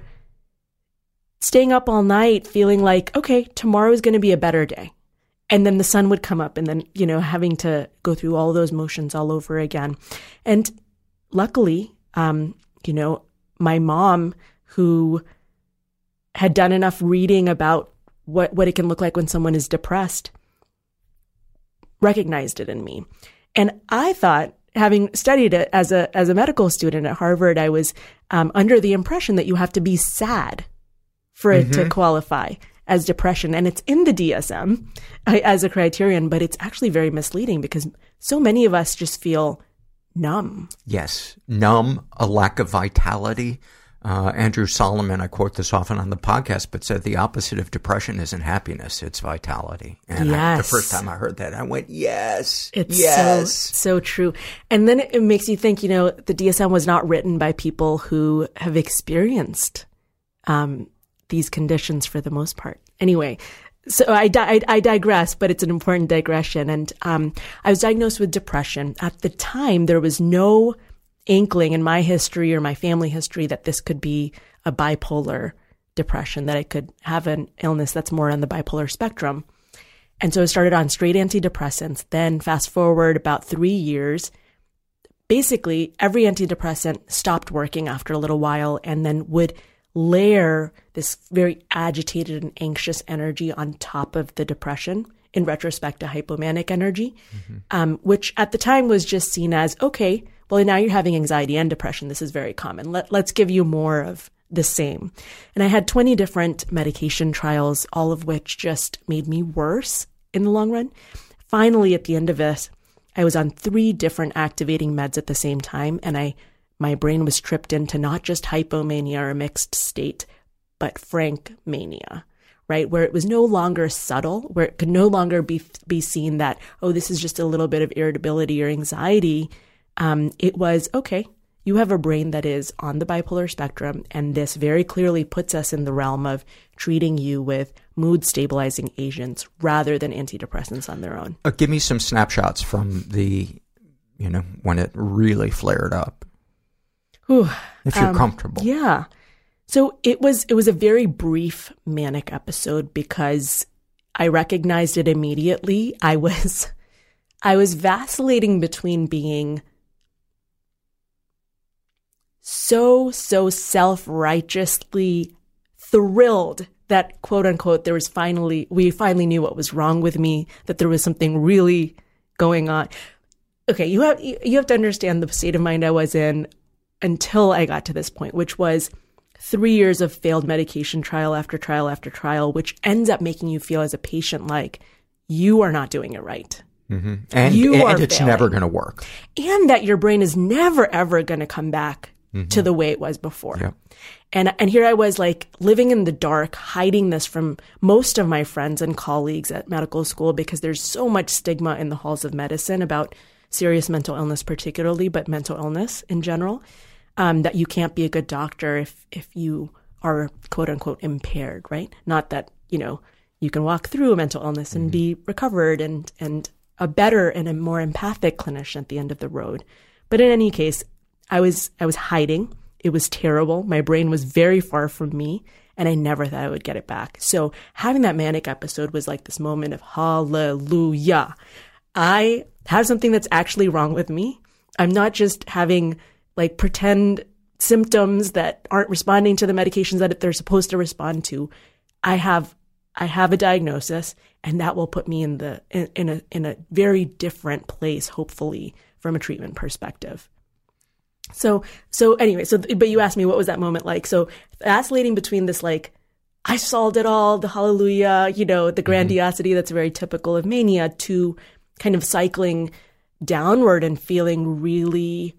staying up all night feeling like, okay, tomorrow is going to be a better day. And then the sun would come up and then, you know, having to go through all those motions all over again. And luckily, um, you know, my mom, who had done enough reading about what, what it can look like when someone is depressed, recognized it in me. And I thought, having studied it as a as a medical student at Harvard, I was um, under the impression that you have to be sad for it mm-hmm. to qualify as depression. And it's in the D S M I, as a criterion, but it's actually very misleading because so many of us just feel numb. Yes, numb, a lack of vitality. Uh, Andrew Solomon, I quote this often on the podcast, but said the opposite of depression isn't happiness, it's vitality. And yes. I, the first time I heard that, I went, yes, it's yes. so, so true. And then it makes you think, you know, the D S M was not written by people who have experienced um, these conditions for the most part. Anyway, so I, di- I digress, but it's an important digression. And um, I was diagnosed with depression. At the time, there was no inkling in my history or my family history that this could be a bipolar depression, that I could have an illness that's more on the bipolar spectrum. And so I started on straight antidepressants. Then fast forward about three years, basically every antidepressant stopped working after a little while and then would layer this very agitated and anxious energy on top of the depression, in retrospect to hypomanic energy, mm-hmm. um, which at the time was just seen as, okay, well, now you're having anxiety and depression. This is very common. Let, let's give you more of the same. And I had twenty different medication trials, all of which just made me worse in the long run. Finally, at the end of this, I was on three different activating meds at the same time, and I my brain was tripped into not just hypomania or a mixed state, but frank mania, right? Where it was no longer subtle, where it could no longer be be seen that, oh, this is just a little bit of irritability or anxiety. Um, it was, okay, you have a brain that is on the bipolar spectrum, and this very clearly puts us in the realm of treating you with mood stabilizing agents rather than antidepressants on their own. Uh, give me some snapshots from the, you know, when it really flared up. Whew. If you're um, comfortable. Yeah. So it was, it was a very brief manic episode because I recognized it immediately. I was, I was vacillating between being so, so self-righteously thrilled that, quote unquote, there was finally, we finally knew what was wrong with me, that there was something really going on. Okay, you have, you have to understand the state of mind I was in until I got to this point, which was three years of failed medication trial after trial after trial, which ends up making you feel as a patient like you are not doing it right. Mm-hmm. And, you and are it's failing. never going to work. And that your brain is never, ever going to come back mm-hmm. to the way it was before. Yep. And and here I was like living in the dark, hiding this from most of my friends and colleagues at medical school because there's so much stigma in the halls of medicine about serious mental illness particularly, but mental illness in general, um, that you can't be a good doctor if if you are quote unquote impaired, right? Not that, you know, you can walk through a mental illness mm-hmm. and be recovered and and a better and a more empathic clinician at the end of the road. But in any case, I was I was hiding. It was terrible. My brain was very far from me, and I never thought I would get it back. So having that manic episode was like this moment of hallelujah. I have something that's actually wrong with me. I'm not just having like pretend symptoms that aren't responding to the medications that they're supposed to respond to. I have I have a diagnosis, and that will put me in the in, in a in a very different place, hopefully, from a treatment perspective. So, so anyway, so, but you asked me, what was that moment like? So vacillating between this, like, I solved it all, the hallelujah, you know, the grandiosity mm-hmm. that's very typical of mania, to kind of cycling downward and feeling really,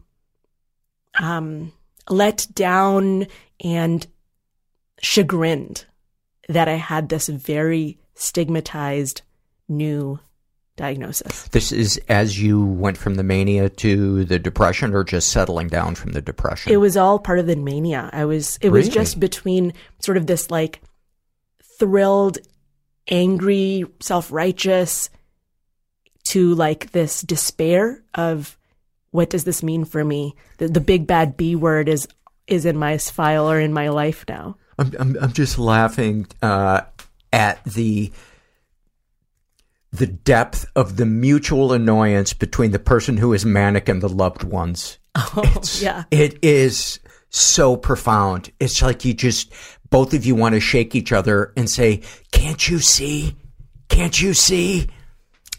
um, let down and chagrined that I had this very stigmatized new diagnosis. This is as you went from the mania to the depression, or just settling down from the depression? It was all part of the mania. I was, it was really? just between sort of this like thrilled, angry, self-righteous to like this despair of what does this mean for me? The, the big bad B word is, is in my file or in my life now. I'm, I'm, I'm just laughing uh, at the the depth of the mutual annoyance between the person who is manic and the loved ones. Oh, it's, yeah. It is so profound. It's like you just, both of you want to shake each other and say, can't you see? Can't you see?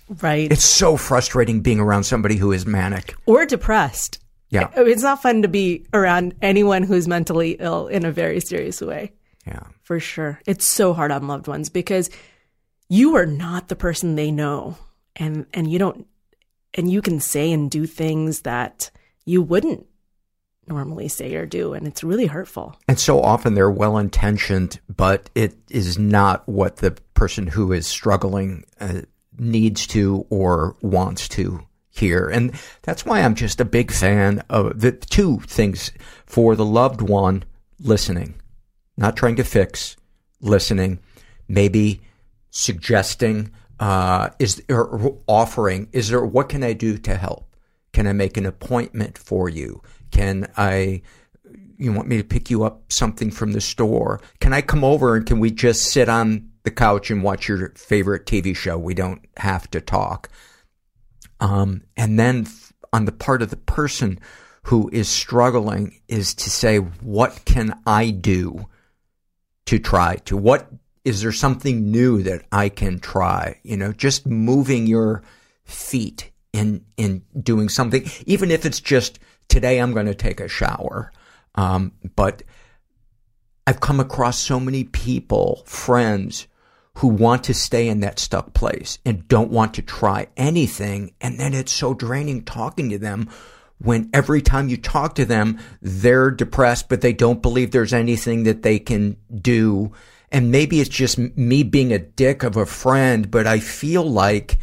Right. It's so frustrating being around somebody who is manic. Or depressed. Yeah. It's not fun to be around anyone who's mentally ill in a very serious way. Yeah. For sure. It's so hard on loved ones because you are not the person they know. And and you don't and you can say and do things that you wouldn't normally say or do, and it's really hurtful. And so often they're well-intentioned, but it is not what the person who is struggling uh, needs to or wants to hear. And that's why I'm just a big fan of the two things for the loved one: listening, not trying to fix, listening, maybe suggesting, uh, is or offering, is there, what can I do to help? Can I make an appointment for you? Can I, you want me to pick you up something from the store? Can I come over and can we just sit on the couch and watch your favorite T V show? We don't have to talk. Um, and then on the part of the person who is struggling is to say, what can I do to try to, what, is there something new that I can try? You know, just moving your feet in, in doing something, even if it's just, today I'm going to take a shower. Um, but I've come across so many people, friends, who want to stay in that stuck place and don't want to try anything. And then it's so draining talking to them when every time you talk to them, they're depressed, but they don't believe there's anything that they can do. And maybe it's just me being a dick of a friend, but I feel like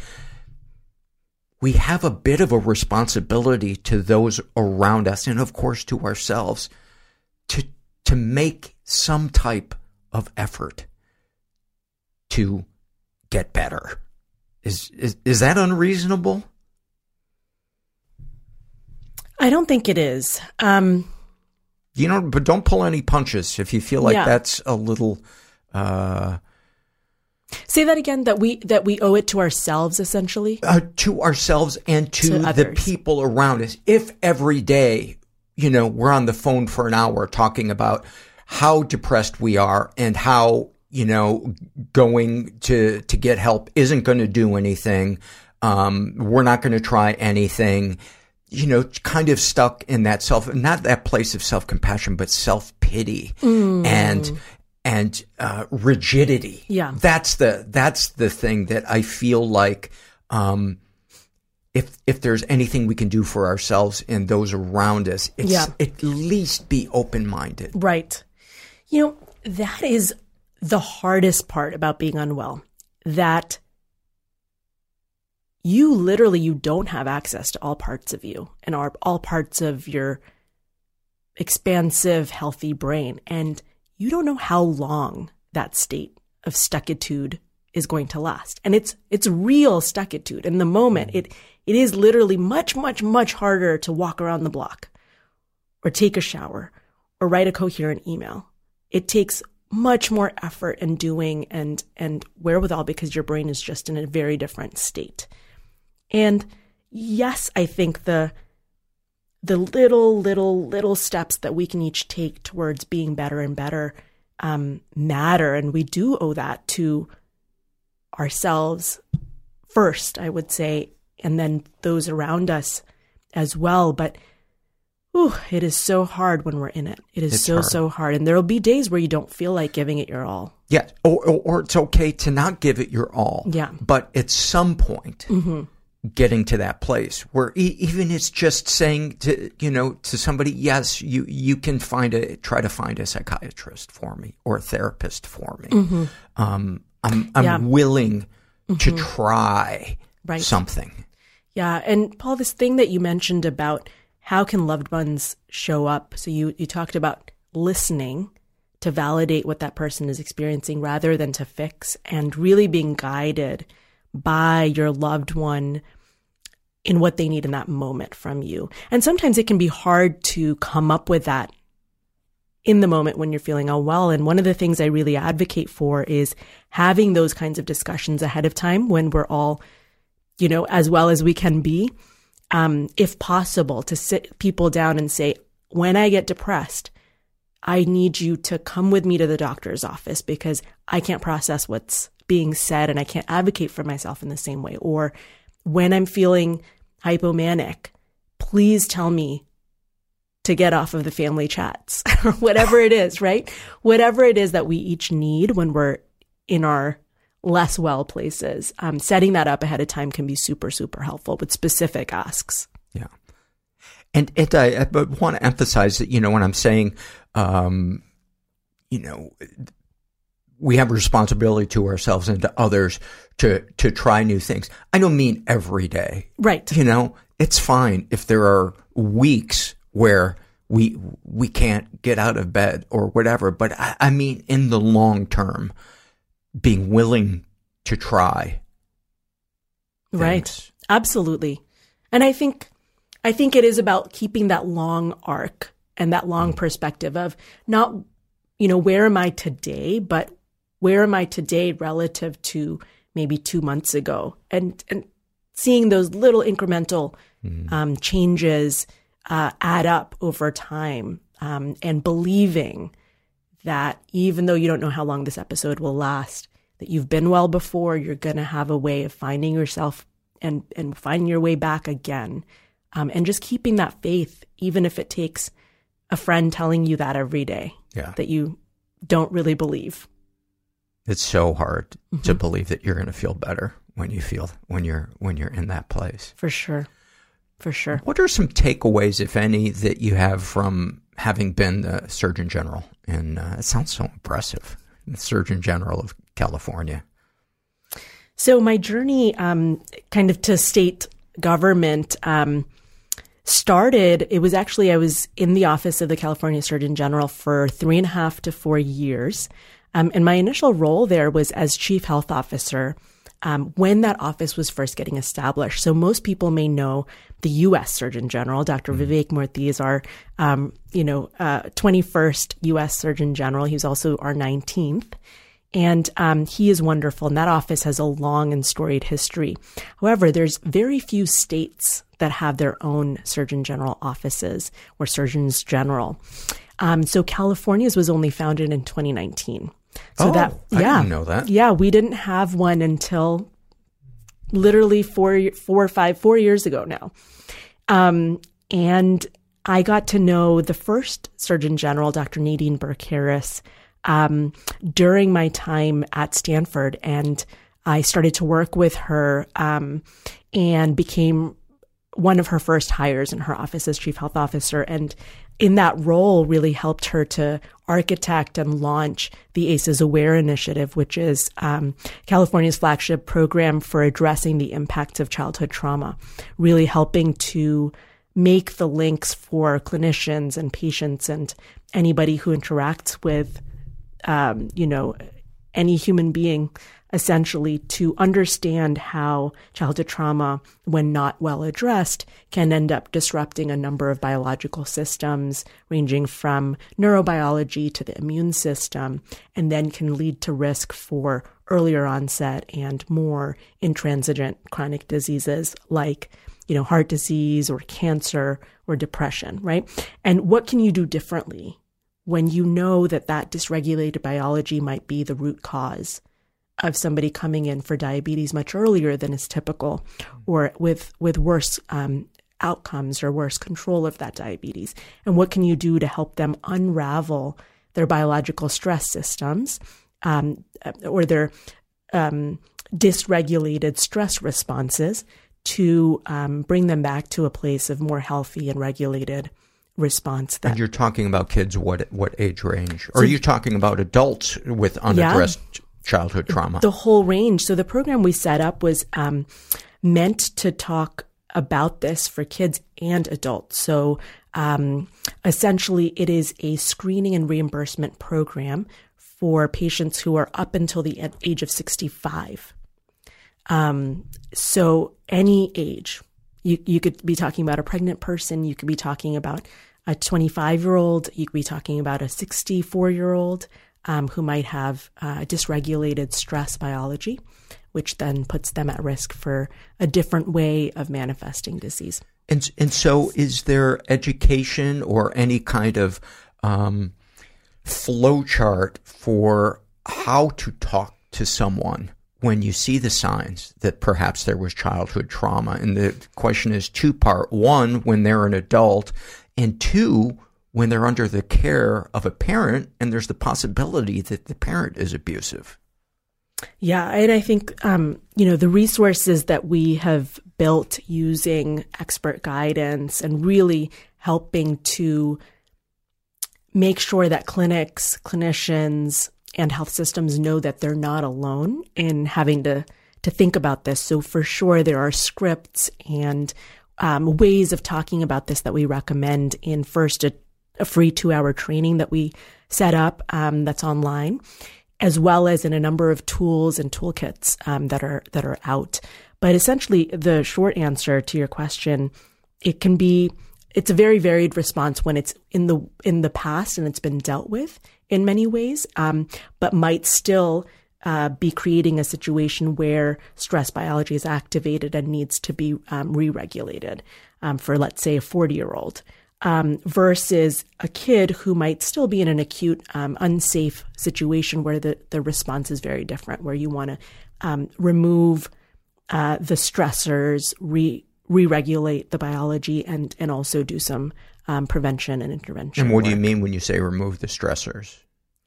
we have a bit of a responsibility to those around us, and of course to ourselves, to to make some type of effort to get better. Is is is that unreasonable? I don't think it is. Um, you know, but don't pull any punches if you feel like yeah. that's a little. Uh, Say that again. That we that we owe it to ourselves, essentially, uh, to ourselves and to, to the people around us. If every day, you know, we're on the phone for an hour talking about how depressed we are and how, you know, going to to get help isn't going to do anything. Um, we're not going to try anything. You know, kind of stuck in that self, not that place of self-compassion, but self-pity mm. and. And uh, rigidity. Yeah, that's the that's the thing that I feel like um, if if there's anything we can do for ourselves and those around us, it's yeah. at least be open-minded. Right. You know, that is the hardest part about being unwell. That you literally you don't have access to all parts of you and all, all parts of your expansive, healthy brain, and you don't know how long that state of stuckitude is going to last. And it's it's real stuckitude. In the moment, it it is literally much, much, much harder to walk around the block or take a shower or write a coherent email. It takes much more effort and doing and and wherewithal because your brain is just in a very different state. And yes, I think the the little, little, little steps that we can each take towards being better and better um, matter. And we do owe that to ourselves first, I would say, and then those around us as well. But whew, it is so hard when we're in it. It is it's so, hard. so hard. And there will be days where you don't feel like giving it your all. Yeah. Or, or, or it's okay to not give it your all. Yeah. But at some point, mm-hmm. getting to that place where e- even it's just saying to, you know, to somebody, yes, you, you can find a, try to find a psychiatrist for me or a therapist for me. Mm-hmm. Um, I'm, I'm yeah. willing mm-hmm. to try right. something. Yeah. And Paul, this thing that you mentioned about how can loved ones show up? So you, you talked about listening to validate what that person is experiencing rather than to fix, and really being guided by your loved one in what they need in that moment from you. And sometimes it can be hard to come up with that in the moment when you're feeling unwell. And one of the things I really advocate for is having those kinds of discussions ahead of time when we're all, you know, as well as we can be, um, if possible, to sit people down and say, when I get depressed, I need you to come with me to the doctor's office because I can't process what's being said and I can't advocate for myself in the same way. Or when I'm feeling hypomanic, please tell me to get off of the family chats or whatever it is, right? Whatever it is that we each need when we're in our less well places, um, setting that up ahead of time can be super, super helpful with specific asks. Yeah. And, and I, I want to emphasize that, you know, when I'm saying, um, you know, we have a responsibility to ourselves and to others to, to try new things. I don't mean every day. Right. You know, it's fine if there are weeks where we we can't get out of bed or whatever. But I, I mean, in the long term, being willing to try. Things. Right. Absolutely. And I think I think it is about keeping that long arc and that long mm. perspective of not, you know, where am I today, but where am I today relative to maybe two months ago? And and seeing those little incremental mm. um, changes Uh, add up over time, um, and believing that even though you don't know how long this episode will last, that you've been well before, you're going to have a way of finding yourself and, and finding your way back again. Um, and just keeping that faith, even if it takes a friend telling you that every day, yeah. that you don't really believe. It's so hard mm-hmm. to believe that you're going to feel better when you feel, when you're, when you're in that place. For sure. For sure. What are some takeaways, if any, that you have from having been the Surgeon General? And uh, it sounds so impressive, the Surgeon General of California. So my journey um, kind of to state government um, started, it was actually, I was in the office of the California Surgeon General for three and a half to four years. Um, and my initial role there was as Chief Health Officer um, when that office was first getting established. So most people may know the U S Surgeon General. Doctor Mm-hmm. Vivek Murthy is our, um, you know, uh, twenty-first U S Surgeon General. He's also our nineteenth. And um, he is wonderful. And that office has a long and storied history. However, there's very few states that have their own Surgeon General offices or Surgeons General. Um, so California's was only founded in twenty nineteen. So oh, that, I yeah, didn't know that. Yeah, we didn't have one until literally four, four or five, four years ago now. Um, and I got to know the first Surgeon General, Doctor Nadine Burke-Harris, um, during my time at Stanford. And I started to work with her um, and became one of her first hires in her office as Chief Health Officer. And in that role really helped her to architect and launch the ACEs Aware Initiative, which is um, California's flagship program for addressing the impacts of childhood trauma, really helping to make the links for clinicians and patients and anybody who interacts with, um, you know, any human being, essentially to understand how childhood trauma, when not well addressed, can end up disrupting a number of biological systems, ranging from neurobiology to the immune system, and then can lead to risk for earlier onset and more intransigent chronic diseases like, you know, heart disease or cancer or depression, right? And what can you do differently when you know that that dysregulated biology might be the root cause of somebody coming in for diabetes much earlier than is typical, or with with worse um, outcomes or worse control of that diabetes? And what can you do to help them unravel their biological stress systems um, or their um, dysregulated stress responses to um, bring them back to a place of more healthy and regulated response? That and you're talking about kids, what what age range? Or so, are you talking about adults with unaddressed yeah. childhood trauma? The whole range. So the program we set up was um, meant to talk about this for kids and adults. So um, essentially, it is a screening and reimbursement program for patients who are up until the age of sixty-five. Um, so any age. You, you could be talking about a pregnant person. You could be talking about a twenty-five-year-old. You could be talking about a sixty-four-year-old. Um, who might have uh, dysregulated stress biology, which then puts them at risk for a different way of manifesting disease. And and so is there education or any kind of um, flow chart for how to talk to someone when you see the signs that perhaps there was childhood trauma? And the question is two-part. One, when they're an adult, and two, when they're under the care of a parent and there's the possibility that the parent is abusive. Yeah, and I think, um, you know, the resources that we have built using expert guidance and really helping to make sure that clinics, clinicians, and health systems know that they're not alone in having to, to think about this. So for sure, there are scripts and um, ways of talking about this that we recommend in first a, a free two-hour training that we set up um, that's online, as well as in a number of tools and toolkits um, that are that are out. But essentially, the short answer to your question, it can be, it's a very varied response when it's in the in the past and it's been dealt with in many ways, um, but might still uh, be creating a situation where stress biology is activated and needs to be um, re-regulated um, for, let's say, a forty-year-old. Um, versus a kid who might still be in an acute, um, unsafe situation where the, the response is very different, where you want to um, remove uh, the stressors, re, re-regulate the biology, and, and also do some um, prevention and intervention. And what work. do you mean when you say remove the stressors?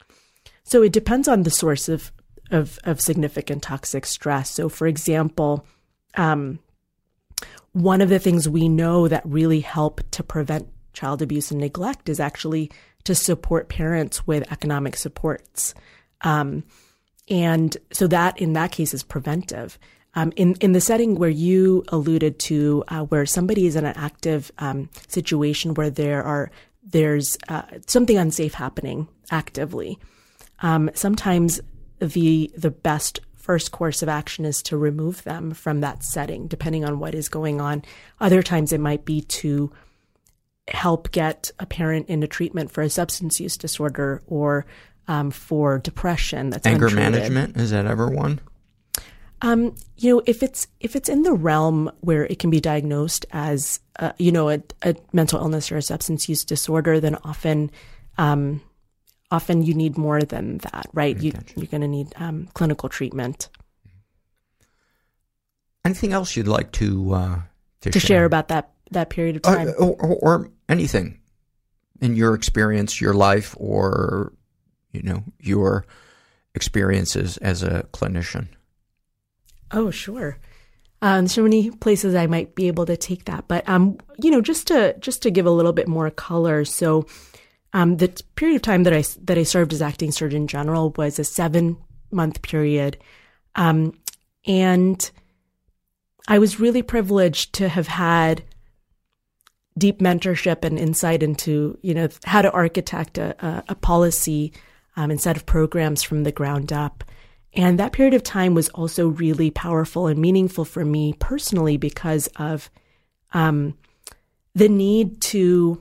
So it depends on the source of, of, of significant toxic stress. So for example, um, one of the things we know that really help to prevent child abuse and neglect is actually to support parents with economic supports. Um, and so that in that case is preventive. Um, in, in the setting where you alluded to, uh, where somebody is in an active um, situation where there are there's uh, something unsafe happening actively, um, sometimes the the best first course of action is to remove them from that setting, depending on what is going on. Other times it might be to help get a parent into treatment for a substance use disorder or um, for depression. That's anger untreated. management. Is that ever one? Um, you know, if it's if it's in the realm where it can be diagnosed as uh, you know a, a mental illness or a substance use disorder, then often um, often you need more than that, right? You, you're going to need um, clinical treatment. Anything else you'd like to uh, to, to share? share about that that period of time, uh, or, or anything in your experience, your life, or you know your experiences as a clinician? Oh, sure. Um, so many places I might be able to take that, but um, you know, just to just to give a little bit more color. So, um, the period of time that I that I served as acting surgeon general was a seven month period, um, and I was really privileged to have had deep mentorship and insight into you know how to architect a, a, a policy um, and set of programs from the ground up. And that period of time was also really powerful and meaningful for me personally because of um, the need to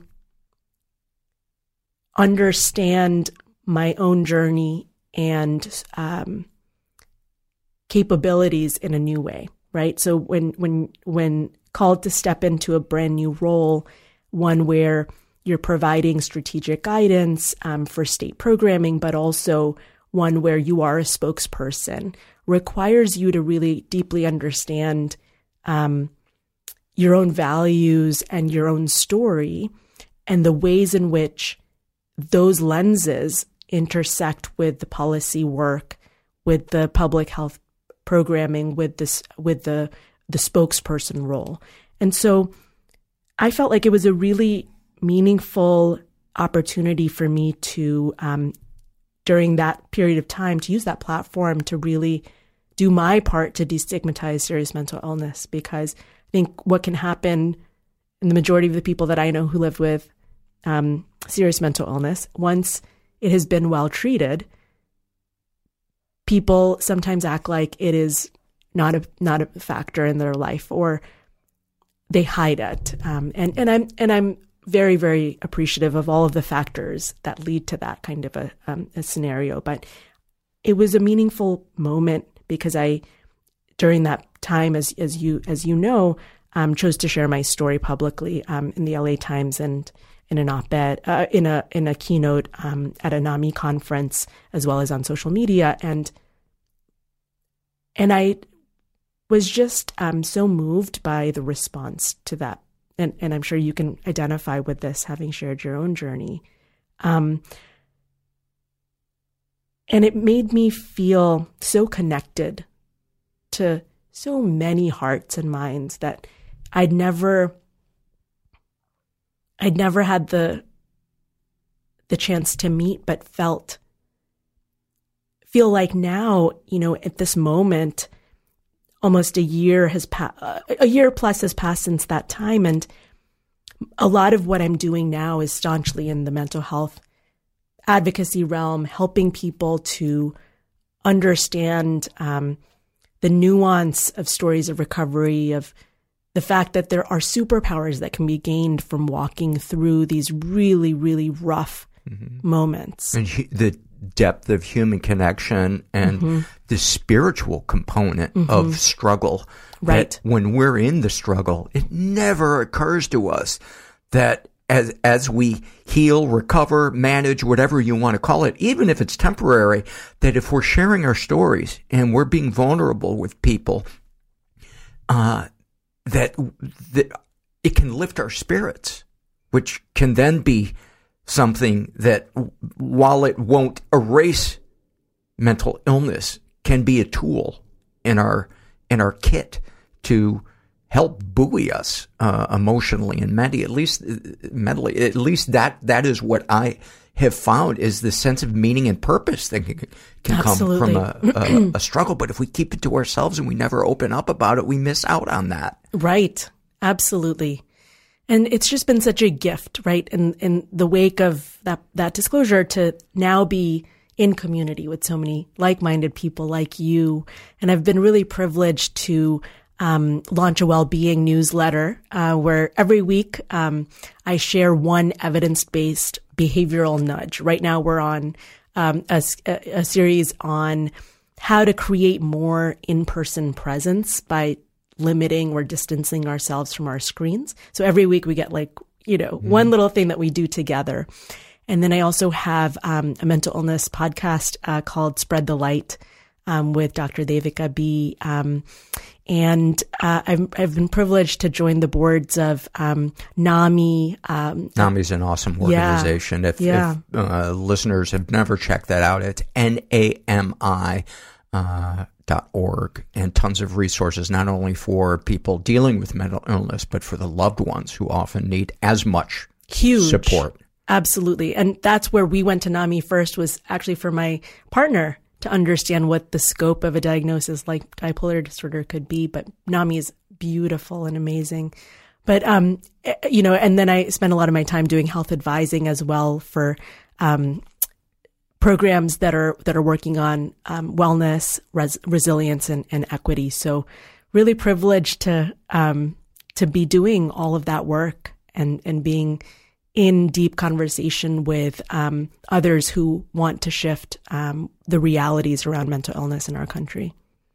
understand my own journey and um, capabilities in a new way, right? So when when when called to step into a brand new role, one where you're providing strategic guidance um, for state programming, but also one where you are a spokesperson, requires you to really deeply understand um, your own values and your own story and the ways in which those lenses intersect with the policy work, with the public health programming, with this, with the the spokesperson role. And so I felt like it was a really meaningful opportunity for me to um, during that period of time to use that platform to really do my part to destigmatize serious mental illness, because I think what can happen in the majority of the people that I know who live with um, serious mental illness, once it has been well treated, people sometimes act like it is not a not a factor in their life, or they hide it. Um, and and I'm and I'm very, very appreciative of all of the factors that lead to that kind of a, um, a scenario. But it was a meaningful moment because I, during that time, as as you as you know, um, chose to share my story publicly um, in the L A Times and in an op-ed, uh, in a in a keynote um, at a NAMI conference, as well as on social media. And and I was just um, so moved by the response to that. And, and I'm sure you can identify with this, having shared your own journey. Um, and it made me feel so connected to so many hearts and minds that I'd never, I'd never had the, the chance to meet, but felt, feel like now, you know, at this moment, almost a year has passed, a year plus has passed since that time. And a lot of what I'm doing now is staunchly in the mental health advocacy realm, helping people to understand um, the nuance of stories of recovery, of the fact that there are superpowers that can be gained from walking through these really, really rough mm-hmm. moments. And the depth of human connection and mm-hmm. the spiritual component mm-hmm. of struggle. Right. That when we're in the struggle, it never occurs to us that as as we heal, recover, manage, whatever you want to call it, even if it's temporary, that if we're sharing our stories and we're being vulnerable with people, uh, that, that it can lift our spirits, which can then be something that, while it won't erase mental illness, can be a tool in our in our kit to help buoy us uh, emotionally and mentally. At least mentally, at least that that is what I have found, is the sense of meaning and purpose that can, can come from a, a, a struggle. But if we keep it to ourselves and we never open up about it, we miss out on that. Right. Absolutely. And it's just been such a gift, right? In in the wake of that that disclosure, to now be in community with so many like-minded people like you. And I've been really privileged to um, launch a well-being newsletter uh, where every week um, I share one evidence-based behavioral nudge. Right now we're on um, a, a series on how to create more in-person presence by limiting or distancing ourselves from our screens. So every week we get like, you know, mm-hmm. one little thing that we do together. And then I also have um, a mental illness podcast uh, called Spread the Light um, with Doctor Devika B. Um, and uh, I've, I've been privileged to join the boards of um, NAMI. Um, NAMI's an awesome organization. Yeah, if, yeah. if uh, listeners have never checked that out, it's N A M I uh, dot org, and tons of resources, not only for people dealing with mental illness, but for the loved ones who often need as much Huge. support. Absolutely. And that's where we went to NAMI first, was actually for my partner to understand what the scope of a diagnosis like bipolar disorder could be. But NAMI is beautiful and amazing. But, um, you know, and then I spend a lot of my time doing health advising as well for um, programs that are that are working on um, wellness, res- resilience, and, and equity. So really privileged to um, to be doing all of that work and, and being in deep conversation with um, others who want to shift um, the realities around mental illness in our country.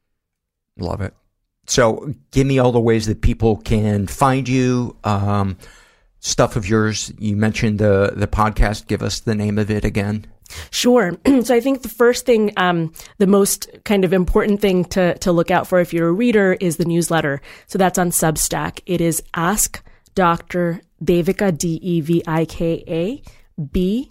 Love it. So give me all the ways that people can find you, um, stuff of yours. You mentioned the, the podcast. Give us the name of it again. Sure. So I think the first thing, um, the most kind of important thing to, to look out for if you're a reader is the newsletter. So that's on Substack. It is Ask Doctor Devika, D E V I K A, B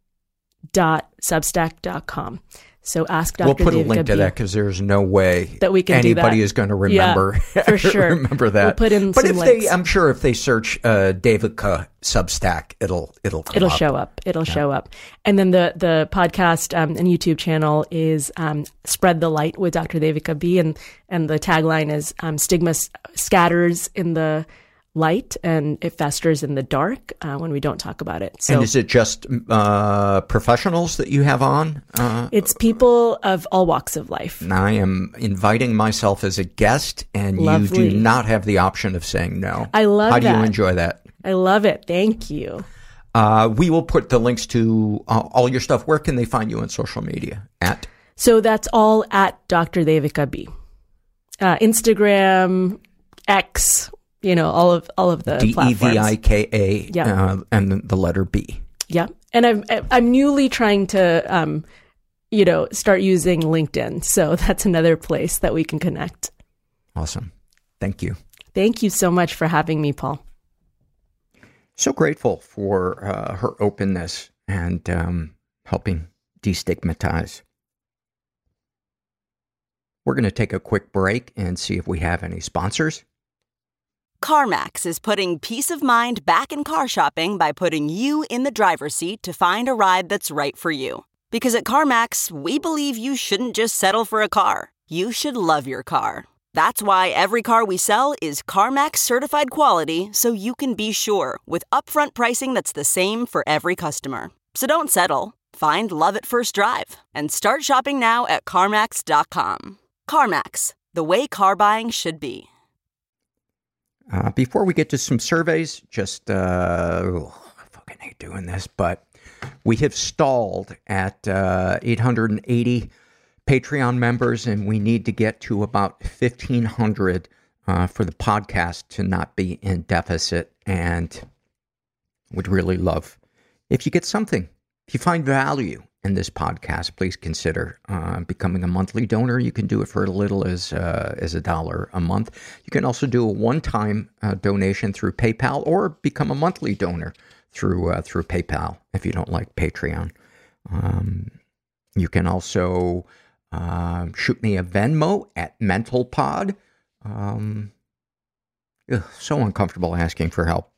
dot substack dot com. So ask Doctor Devika. We'll put a link to B, that because there's no way that we can anybody do that. is going to remember. Yeah, for sure. remember that. We'll put in but some if links. they, I'm sure if they search uh, Devika Substack, it'll it'll come it'll up. show up. It'll yeah. show up. And then the the podcast um, and YouTube channel is um, Spread the Light with Doctor Devika B, and and the tagline is um, stigma s- scatters in the light and it festers in the dark uh, when we don't talk about it. So, and is it just uh, professionals that you have on? Uh, it's people of all walks of life. And I am inviting myself as a guest, and Lovely. you do not have the option of saying no. I love How that. do you enjoy that? I love it. Thank you. Uh, we will put the links to uh, all your stuff. Where can they find you on social media? At? So that's all at Doctor Devika B. Uh, Instagram, X, you know, all of all of the D E V I K A yeah. uh, and the letter B. Yeah. And I'm I'm newly trying to um, you know, start using LinkedIn. So that's another place that we can connect. Awesome. Thank you. Thank you so much for having me, Paul. So grateful for uh, her openness and um, helping destigmatize. We're going to take a quick break and see if we have any sponsors. CarMax is putting peace of mind back in car shopping by putting you in the driver's seat to find a ride that's right for you. Because at CarMax, we believe you shouldn't just settle for a car. You should love your car. That's why every car we sell is CarMax certified quality, so you can be sure with upfront pricing that's the same for every customer. So don't settle. Find love at first drive and start shopping now at CarMax dot com. CarMax, the way car buying should be. Uh, before we get to some surveys, just, uh, ugh, I fucking hate doing this, but we have stalled at uh, eight hundred eighty Patreon members, and we need to get to about fifteen hundred uh, for the podcast to not be in deficit, and would really love if you get something. If you find value in this podcast, please consider uh, becoming a monthly donor. You can do it for as little as uh, as a dollar a month. You can also do a one-time uh, donation through PayPal, or become a monthly donor through uh, through PayPal if you don't like Patreon. Um, you can also uh, shoot me a Venmo at MentalPod. Um, ugh, so uncomfortable asking for help.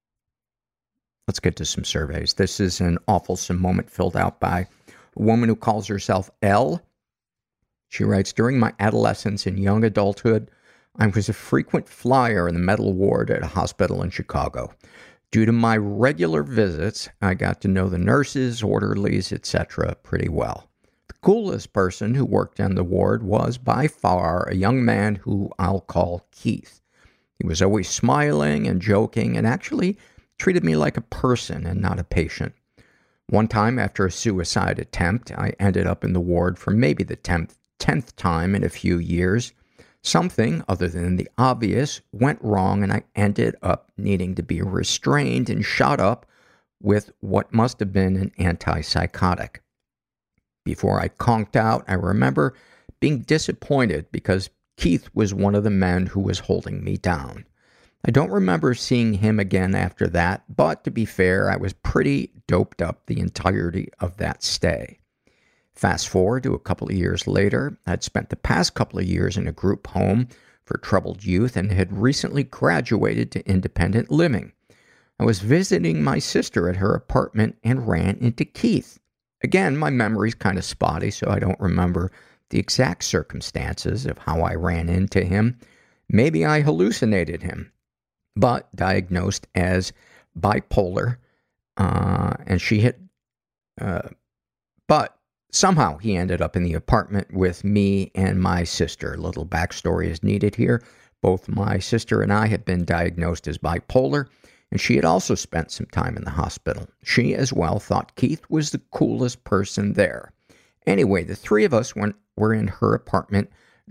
Let's get to some surveys. This is an awfulsome moment filled out by a woman who calls herself L. She writes, during my adolescence and young adulthood, I was a frequent flyer in the medical ward at a hospital in Chicago. Due to my regular visits, I got to know the nurses, orderlies, et cetera pretty well. The coolest person who worked on the ward was by far a young man who I'll call Keith. He was always smiling and joking, and actually treated me like a person and not a patient. One time, after a suicide attempt, I ended up in the ward for maybe the tenth, tenth time in a few years. Something, other than the obvious, went wrong, and I ended up needing to be restrained and shot up with what must have been an antipsychotic. Before I conked out, I remember being disappointed because Keith was one of the men who was holding me down. I don't remember seeing him again after that, but to be fair, I was pretty doped up the entirety of that stay. Fast forward to a couple of years later, I'd spent the past couple of years in a group home for troubled youth and had recently graduated to independent living. I was visiting my sister at her apartment and ran into Keith. Again, my memory's kind of spotty, so I don't remember the exact circumstances of how I ran into him. Maybe I hallucinated him, but diagnosed as bipolar, uh, and she had, uh, but somehow he ended up in the apartment with me and my sister. A little backstory is needed here. Both my sister and I had been diagnosed as bipolar, and she had also spent some time in the hospital. She as well thought Keith was the coolest person there. Anyway, the three of us went, were in her apartment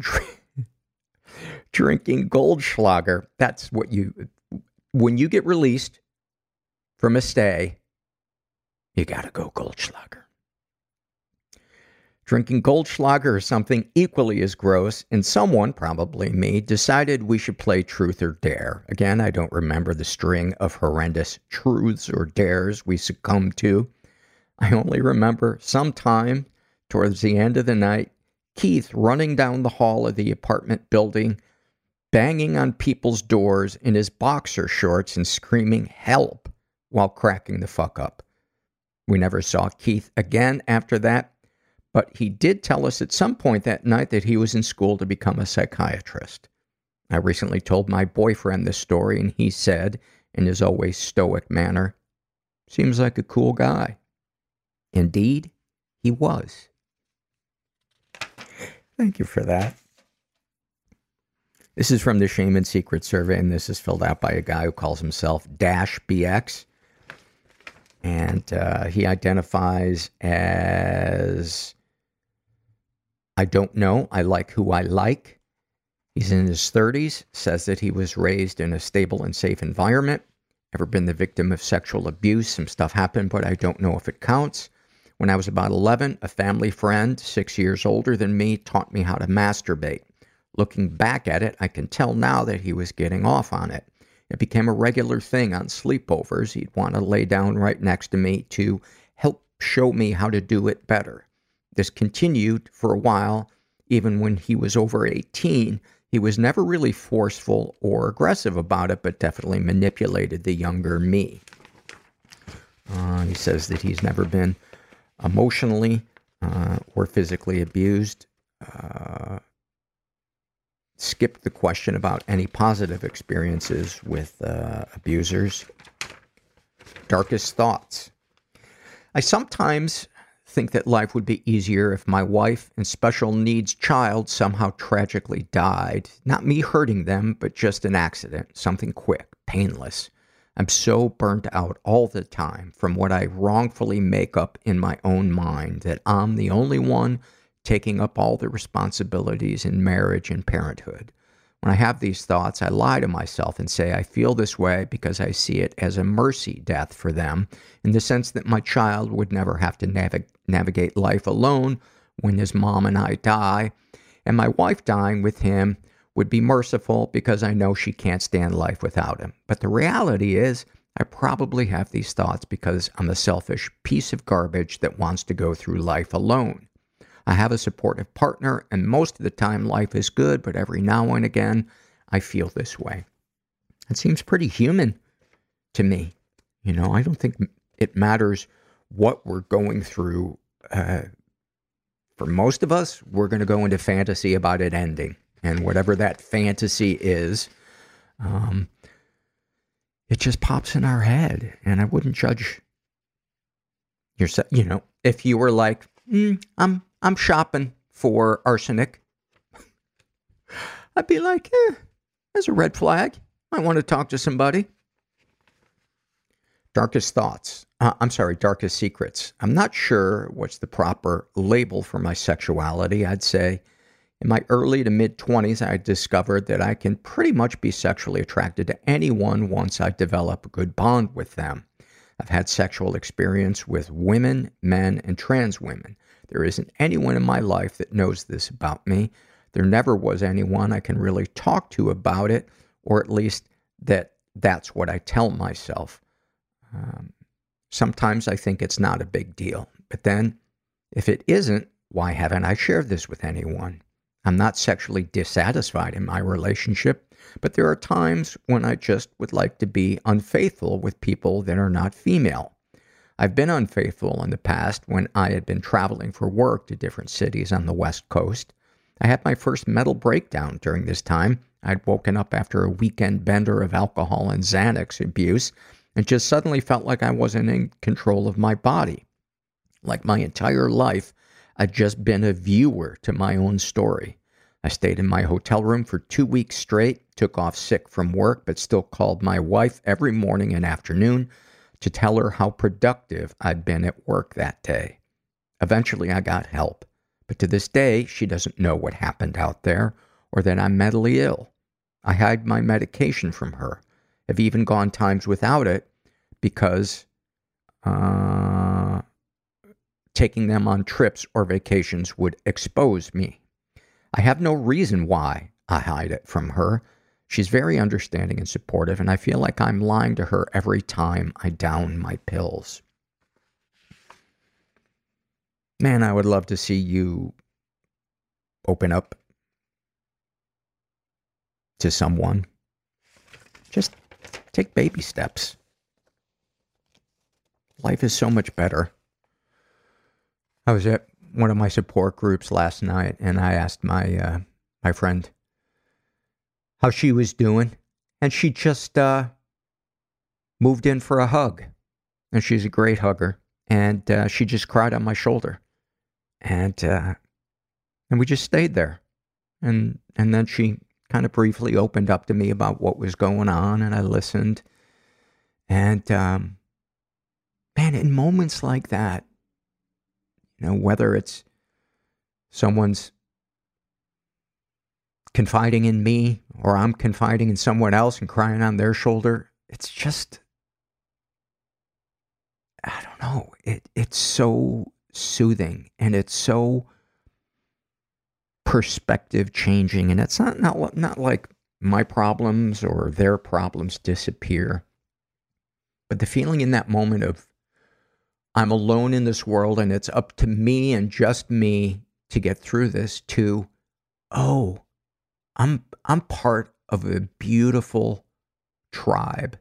drinking Goldschlager. That's what you, when you get released from a stay, you gotta go Goldschlager. Drinking Goldschlager or something equally as gross, and someone, probably me, decided we should play Truth or Dare. Again, I don't remember the string of horrendous truths or dares we succumbed to. I only remember sometime towards the end of the night, Keith running down the hall of the apartment building, banging on people's doors in his boxer shorts and screaming help while cracking the fuck up. We never saw Keith again after that, but he did tell us at some point that night that he was in school to become a psychiatrist. I recently told my boyfriend this story, and he said, in his always stoic manner, "Seems like a cool guy." Indeed, he was. Thank you for that. This is from the Shame and Secret survey, and this is filled out by a guy who calls himself Dash B X. And uh, he identifies as, I don't know, I like who I like. He's in his thirties, says that he was raised in a stable and safe environment. Ever been the victim of sexual abuse? Some stuff happened, but I don't know if it counts. When I was about eleven, a family friend, six years older than me, taught me how to masturbate. Looking back at it, I can tell now that he was getting off on it. It became a regular thing on sleepovers. He'd want to lay down right next to me to help show me how to do it better. This continued for a while. Even when he was over eighteen, he was never really forceful or aggressive about it, but definitely manipulated the younger me. Uh, he says that he's never been emotionally uh, or physically abused. Uh, skipped the question about any positive experiences with uh, abusers. Darkest thoughts. I sometimes think that life would be easier if my wife and special needs child somehow tragically died. Not me hurting them, but just an accident. Something quick, painless. I'm so burnt out all the time from what I wrongfully make up in my own mind that I'm the only one taking up all the responsibilities in marriage and parenthood. When I have these thoughts, I lie to myself and say I feel this way because I see it as a mercy death for them, in the sense that my child would never have to nav- navigate life alone when his mom and I die, and my wife dying with him would be merciful because I know she can't stand life without him. But the reality is, I probably have these thoughts because I'm a selfish piece of garbage that wants to go through life alone. I have a supportive partner, and most of the time life is good, but every now and again, I feel this way. It seems pretty human to me. You know, I don't think it matters what we're going through. Uh, for most of us, we're going to go into fantasy about it ending. And whatever that fantasy is, um, it just pops in our head. And I wouldn't judge yourself. You know, if you were like, mm, I'm I'm shopping for arsenic, I'd be like, eh, there's a red flag. I want to talk to somebody. Darkest thoughts. Uh, I'm sorry, darkest secrets. I'm not sure what's the proper label for my sexuality. I'd say in my early to mid-twenties, I discovered that I can pretty much be sexually attracted to anyone once I develop a good bond with them. I've had sexual experience with women, men, and trans women. There isn't anyone in my life that knows this about me. There never was anyone I can really talk to about it, or at least that that's what I tell myself. Um, sometimes I think it's not a big deal. But then, if it isn't, why haven't I shared this with anyone? I'm not sexually dissatisfied in my relationship, but there are times when I just would like to be unfaithful with people that are not female. I've been unfaithful in the past when I had been traveling for work to different cities on the West Coast. I had my first mental breakdown during this time. I'd woken up after a weekend bender of alcohol and Xanax abuse and just suddenly felt like I wasn't in control of my body. Like my entire life, I'd just been a viewer to my own story. I stayed in my hotel room for two weeks straight, took off sick from work, but still called my wife every morning and afternoon to tell her how productive I'd been at work that day. Eventually, I got help, but to this day, she doesn't know what happened out there or that I'm mentally ill. I hide my medication from her. I've even gone times without it because uh, taking them on trips or vacations would expose me. I have no reason why I hide it from her. She's very understanding and supportive, and I feel like I'm lying to her every time I down my pills. Man, I would love to see you open up to someone. Just take baby steps. Life is so much better. I was at one of my support groups last night, and I asked my uh, my friend how she was doing, and she just uh, moved in for a hug. And she's a great hugger, and uh, she just cried on my shoulder, and uh, and we just stayed there, and and then she kind of briefly opened up to me about what was going on, and I listened, and um, man, in moments like that, you know, whether it's someone's confiding in me or I'm confiding in someone else and crying on their shoulder, it's just, I don't know, it it's so soothing, and it's so perspective changing, and it's not, not, not like my problems or their problems disappear, but the feeling in that moment of I'm alone in this world and it's up to me and just me to get through this, to, oh, I'm I'm part of a beautiful tribe.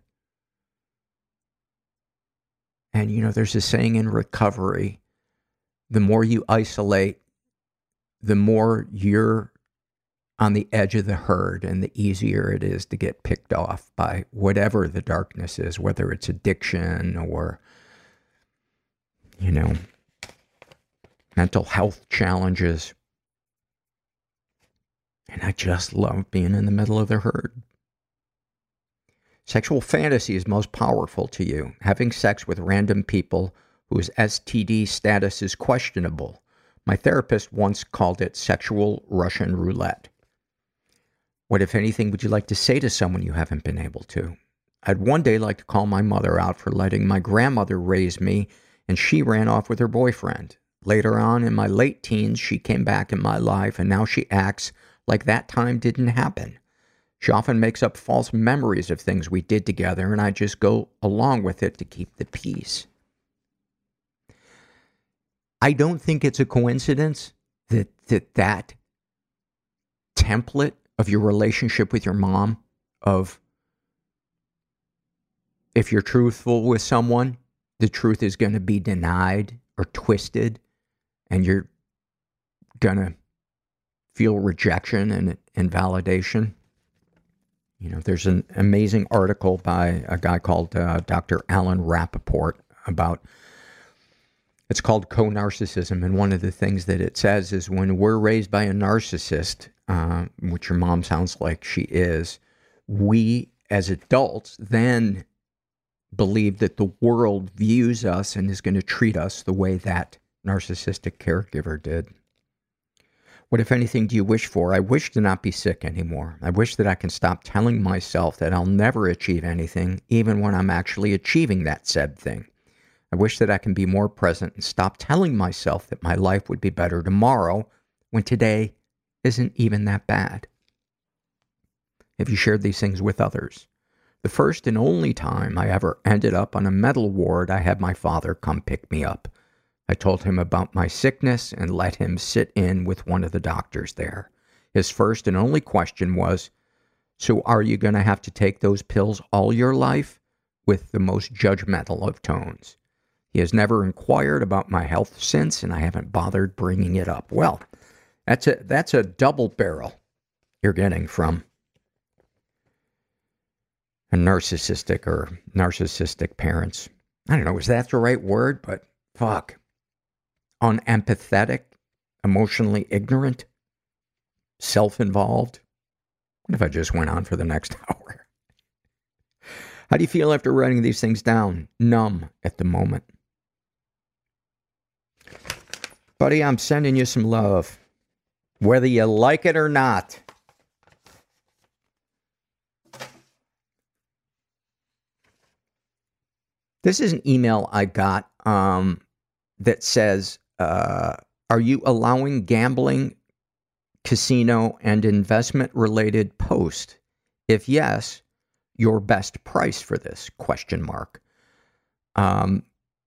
And, you know, there's a saying in recovery, the more you isolate, the more you're on the edge of the herd, and the easier it is to get picked off by whatever the darkness is, whether it's addiction or, you know, mental health challenges. And I just love being in the middle of the herd. Sexual fantasy is most powerful to you. Having sex with random people whose S T D status is questionable. My therapist once called it sexual Russian roulette. What, if anything, would you like to say to someone you haven't been able to? I'd one day like to call my mother out for letting my grandmother raise me, and she ran off with her boyfriend. Later on, in my late teens, she came back in my life, and now she acts like that time didn't happen. She often makes up false memories of things we did together, and I just go along with it to keep the peace. I don't think it's a coincidence that that, that template of your relationship with your mom, of if you're truthful with someone, the truth is going to be denied or twisted, and you're going to feel rejection and invalidation. You know, there's an amazing article by a guy called uh, Doctor Alan Rappaport about, it's called Co-Narcissism, and one of the things that it says is when we're raised by a narcissist, uh, which your mom sounds like she is, we as adults then believe that the world views us and is going to treat us the way that narcissistic caregiver did. What, if anything, do you wish for? I wish to not be sick anymore. I wish that I can stop telling myself that I'll never achieve anything, even when I'm actually achieving that said thing. I wish that I can be more present and stop telling myself that my life would be better tomorrow when today isn't even that bad. Have you shared these things with others? The first and only time I ever ended up on a mental ward, I had my father come pick me up. I told him about my sickness and let him sit in with one of the doctors there. His first and only question was, so are you going to have to take those pills all your life? With the most judgmental of tones. He has never inquired about my health since, and I haven't bothered bringing it up. Well, that's a, that's a double barrel you're getting from a narcissistic or narcissistic parents. I don't know, is that the right word? But fuck. Unempathetic, emotionally ignorant, self-involved. What if I just went on for the next hour? How do you feel after writing these things down? Numb at the moment. Buddy, I'm sending you some love, whether you like it or not. This is an email I got um, that says, uh, are you allowing gambling, casino, and investment-related posts? If yes, your best price for this, question mark. Um,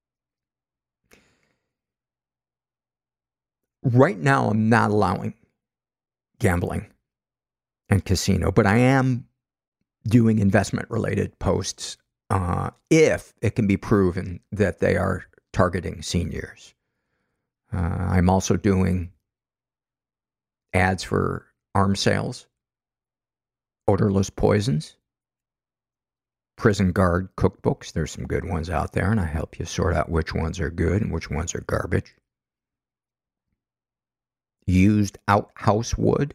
right now, I'm not allowing gambling and casino, but I am doing investment-related posts uh, if it can be proven that they are targeting seniors. Uh, I'm also doing ads for arm sales, odorless poisons, prison guard cookbooks. There's some good ones out there, and I help you sort out which ones are good and which ones are garbage. Used outhouse wood,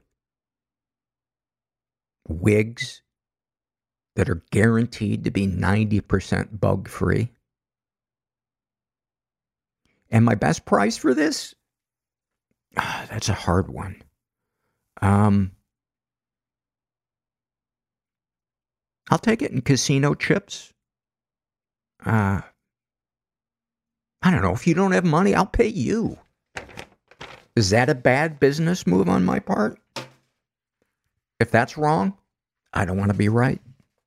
wigs that are guaranteed to be ninety percent bug-free. And my best price for this? Ah, that's a hard one. Um, I'll take it in casino chips. Uh, I don't don't know, if you don't have money, I'll pay you. Is that a bad business move on my part? If that's wrong, I don't want to be right.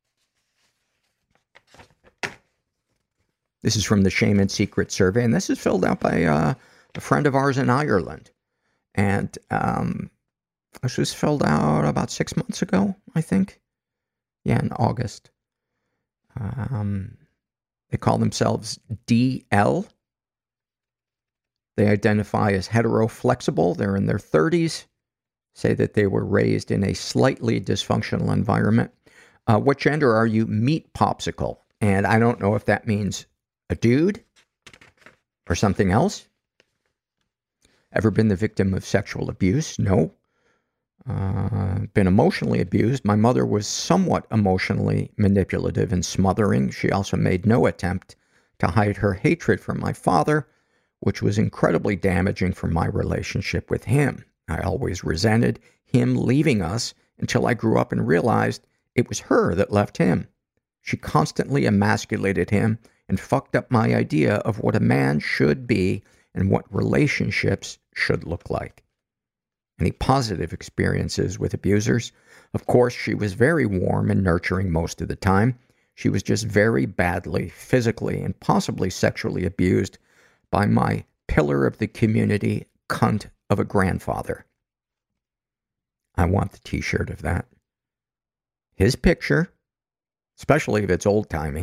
This is from the Shame and Secret survey, and this is filled out by uh, a friend of ours in Ireland. And um, this was filled out about six months ago, I think. Yeah, in August. Um, they call themselves D L. They identify as hetero-flexible. They're in their thirties. Say that they were raised in a slightly dysfunctional environment. Uh, what gender are you? Meat popsicle. And I don't know if that means a dude or something else. Ever been the victim of sexual abuse? No. Uh, been emotionally abused. My mother was somewhat emotionally manipulative and smothering. She also made no attempt to hide her hatred for my father, which was incredibly damaging for my relationship with him. I always resented him leaving us until I grew up and realized it was her that left him. She constantly emasculated him and fucked up my idea of what a man should be and what relationships should look like. Any positive experiences with abusers? Of course, she was very warm and nurturing most of the time. She was just very badly, physically, and possibly sexually abused by my pillar of the community cunt of a grandfather. I want the t-shirt of that. His picture, especially if it's old-timey.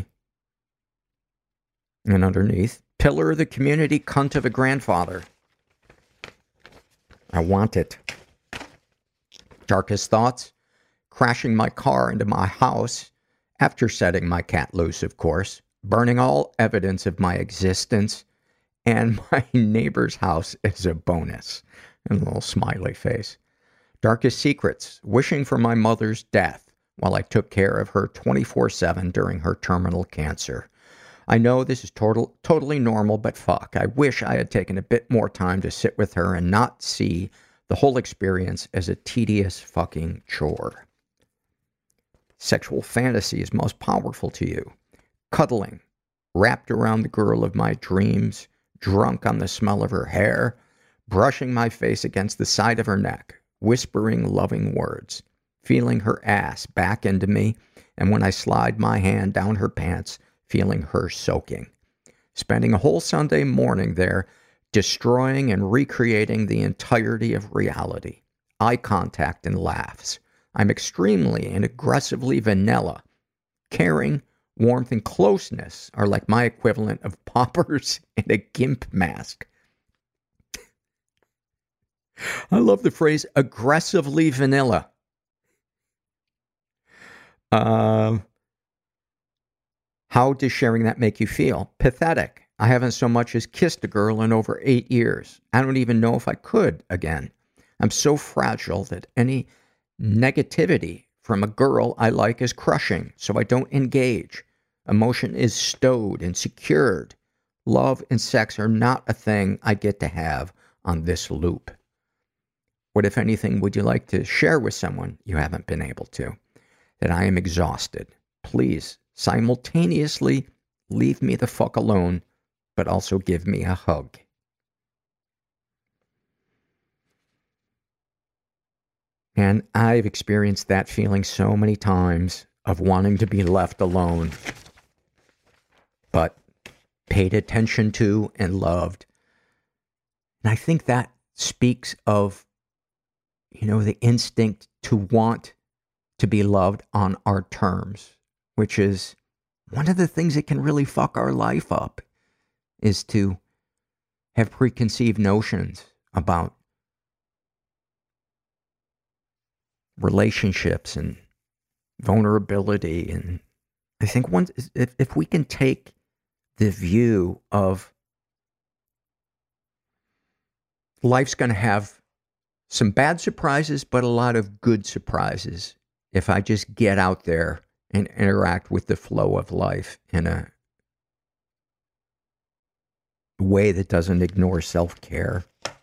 And underneath, pillar of the community cunt of a grandfather. I want it. Darkest thoughts? Crashing my car into my house after setting my cat loose, of course. Burning all evidence of my existence and my neighbor's house as a bonus. And a little smiley face. Darkest secrets? Wishing for my mother's death while I took care of her twenty-four seven during her terminal cancer. I know this is total, totally normal, but fuck, I wish I had taken a bit more time to sit with her and not see the whole experience as a tedious fucking chore. Sexual fantasies most powerful to you? Cuddling, wrapped around the girl of my dreams, drunk on the smell of her hair, brushing my face against the side of her neck, whispering loving words, feeling her ass back into me, and when I slide my hand down her pants, feeling her soaking. Spending a whole Sunday morning there, destroying and recreating the entirety of reality. Eye contact and laughs. I'm extremely and aggressively vanilla. Caring, warmth, and closeness are like my equivalent of poppers and a gimp mask. I love the phrase aggressively vanilla. Um... Uh, How does sharing that make you feel? Pathetic. I haven't so much as kissed a girl in over eight years. I don't even know if I could again. I'm so fragile that any negativity from a girl I like is crushing, so I don't engage. Emotion is stowed and secured. Love and sex are not a thing I get to have on this loop. What, if anything, would you like to share with someone you haven't been able to? That I am exhausted. Please, simultaneously leave me the fuck alone, but also give me a hug. And I've experienced that feeling so many times of wanting to be left alone, but paid attention to and loved. And I think that speaks of, you know, the instinct to want to be loved on our terms, which is one of the things that can really fuck our life up, is to have preconceived notions about relationships and vulnerability. And I think once, if, if we can take the view of life's going to have some bad surprises, but a lot of good surprises, if I just get out there and interact with the flow of life in a way that doesn't ignore self-care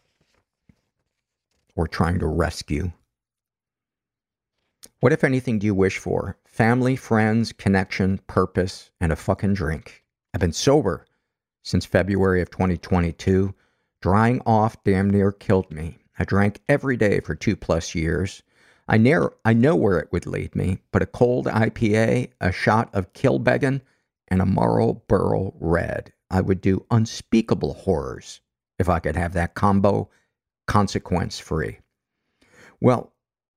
or trying to rescue. What, if anything, do you wish for? Family, friends, connection, purpose, and a fucking drink. I've been sober since February of twenty twenty-two. Drying off damn near killed me. I drank every day for two plus years. I, near, I know where it would lead me, but a cold I P A, a shot of Kilbeggan, and a Marlboro Red. I would do unspeakable horrors if I could have that combo consequence-free. Well,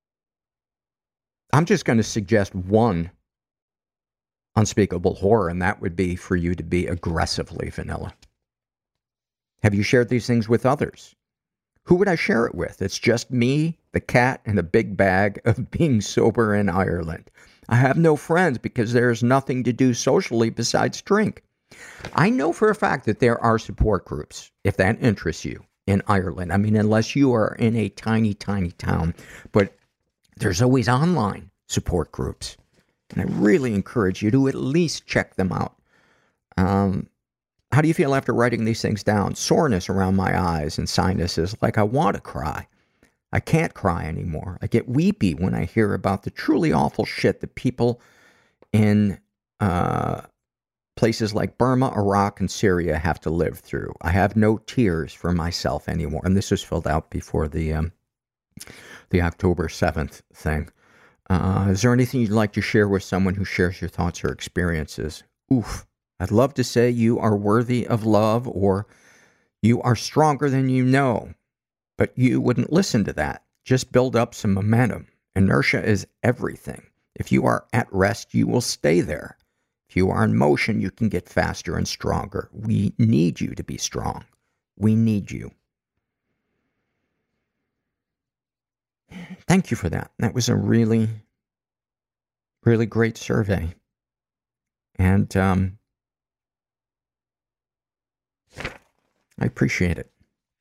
I'm just going to suggest one unspeakable horror, and that would be for you to be aggressively vanilla. Have you shared these things with others? Who would I share it with? It's just me, the cat, and a big bag of being sober in Ireland. I have no friends because there's nothing to do socially besides drink. I know for a fact that there are support groups, if that interests you, in Ireland. I mean, unless you are in a tiny, tiny town. But there's always online support groups. And I really encourage you to at least check them out. Um, how do you feel after writing these things down? Soreness around my eyes and sinuses, like I want to cry. I can't cry anymore. I get weepy when I hear about the truly awful shit that people in uh, places like Burma, Iraq, and Syria have to live through. I have no tears for myself anymore. And this was filled out before the um, the October seventh thing. Uh, is there anything you'd like to share with someone who shares your thoughts or experiences? Oof. I'd love to say you are worthy of love or you are stronger than you know, but you wouldn't listen to that. Just build up some momentum. Inertia is everything. If you are at rest, you will stay there. If you are in motion, you can get faster and stronger. We need you to be strong. We need you. Thank you for that. That was a really, really great survey. And um, I appreciate it.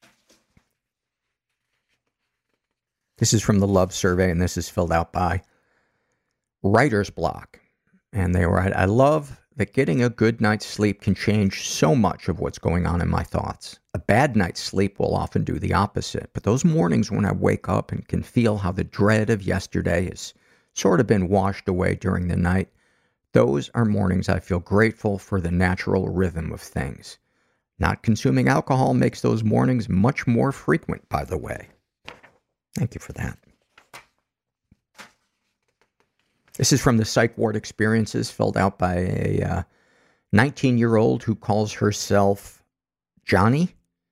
This is from the Love Survey, and this is filled out by Writer's Block. And they write, I love that getting a good night's sleep can change so much of what's going on in my thoughts. A bad night's sleep will often do the opposite, but those mornings when I wake up and can feel how the dread of yesterday has sort of been washed away during the night, those are mornings I feel grateful for the natural rhythm of things. Not consuming alcohol makes those mornings much more frequent, by the way. Thank you for that. This is from the Psych Ward Experiences, filled out by a uh, nineteen-year-old who calls herself Johnny.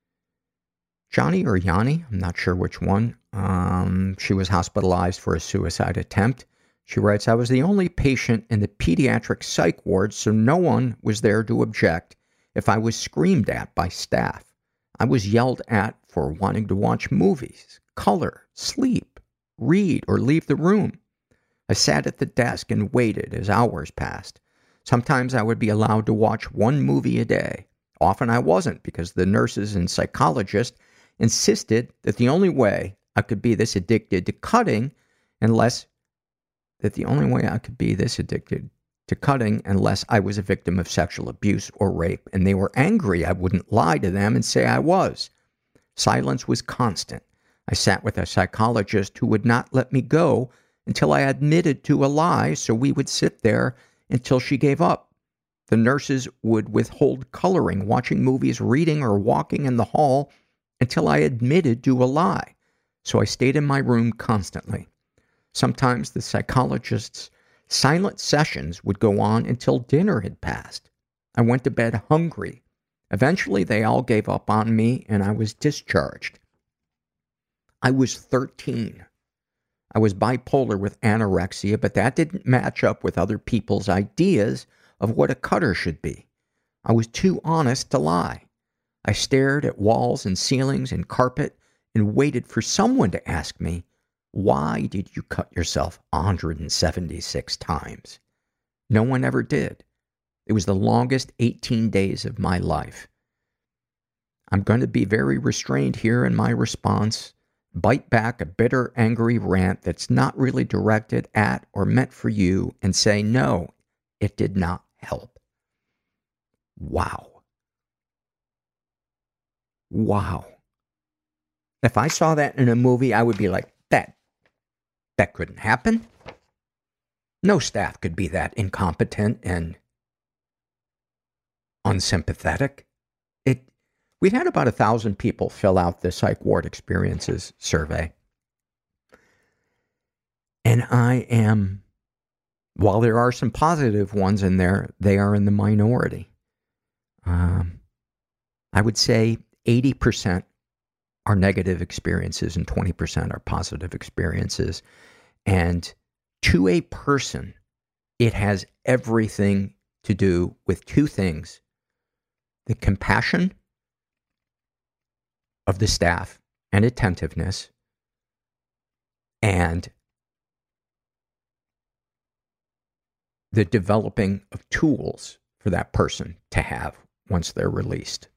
Johnny or Yanni? I'm not sure which one. Um, she was hospitalized for a suicide attempt. She writes, I was the only patient in the pediatric psych ward, so no one was there to object if I was screamed at by staff. I was yelled at for wanting to watch movies, color, sleep, read, or leave the room. I sat at the desk and waited as hours passed. Sometimes I would be allowed to watch one movie a day. Often I wasn't because the nurses and psychologists insisted that the only way I could be this addicted to cutting unless that the only way I could be this addicted to cutting unless I was a victim of sexual abuse or rape, and they were angry I wouldn't lie to them and say I was. Silence was constant. I sat with a psychologist who would not let me go until I admitted to a lie, so we would sit there until she gave up. The nurses would withhold coloring, watching movies, reading, or walking in the hall until I admitted to a lie, so I stayed in my room constantly. Sometimes the psychologist's silent sessions would go on until dinner had passed. I went to bed hungry. Eventually, they all gave up on me, and I was discharged. I was thirteen. I was bipolar with anorexia, but that didn't match up with other people's ideas of what a cutter should be. I was too honest to lie. I stared at walls and ceilings and carpet and waited for someone to ask me, why did you cut yourself one hundred seventy-six times? No one ever did. It was the longest eighteen days of my life. I'm going to be very restrained here in my response. Bite back a bitter, angry rant that's not really directed at or meant for you and say, no, it did not help. Wow. Wow. If I saw that in a movie, I would be like, that, that couldn't happen. No staff could be that incompetent and unsympathetic. we've had about a thousand people fill out the Psych Ward Experiences survey. And I am, while there are some positive ones in there, they are in the minority. Um, I would say eighty percent are negative experiences and twenty percent are positive experiences. And to a person, it has everything to do with two things: the compassion of the staff and attentiveness, and the developing of tools for that person to have once they're released.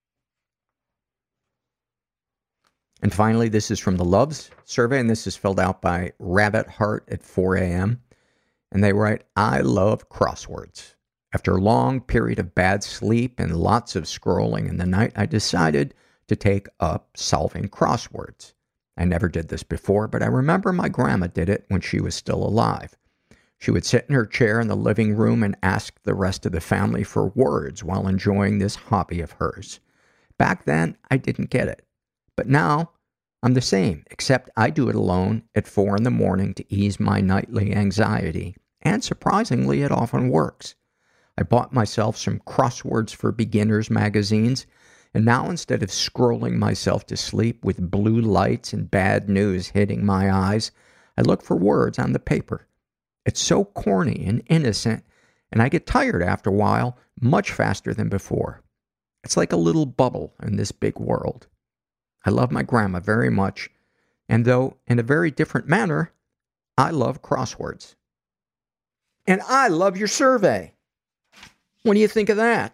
And finally, this is from the Loves survey, and this is filled out by Rabbit Heart at four a.m. And they write, I love crosswords. After a long period of bad sleep and lots of scrolling in the night, I decided to take up solving crosswords. I never did this before, but I remember my grandma did it when she was still alive. She would sit in her chair in the living room and ask the rest of the family for words while enjoying this hobby of hers. Back then, I didn't get it. But now, I'm the same, except I do it alone at four in the morning to ease my nightly anxiety. And surprisingly, it often works. I bought myself some Crosswords for Beginners magazines, and now instead of scrolling myself to sleep with blue lights and bad news hitting my eyes, I look for words on the paper. It's so corny and innocent, and I get tired after a while, much faster than before. It's like a little bubble in this big world. I love my grandma very much, and though in a very different manner, I love crosswords. And I love your survey. What do you think of that?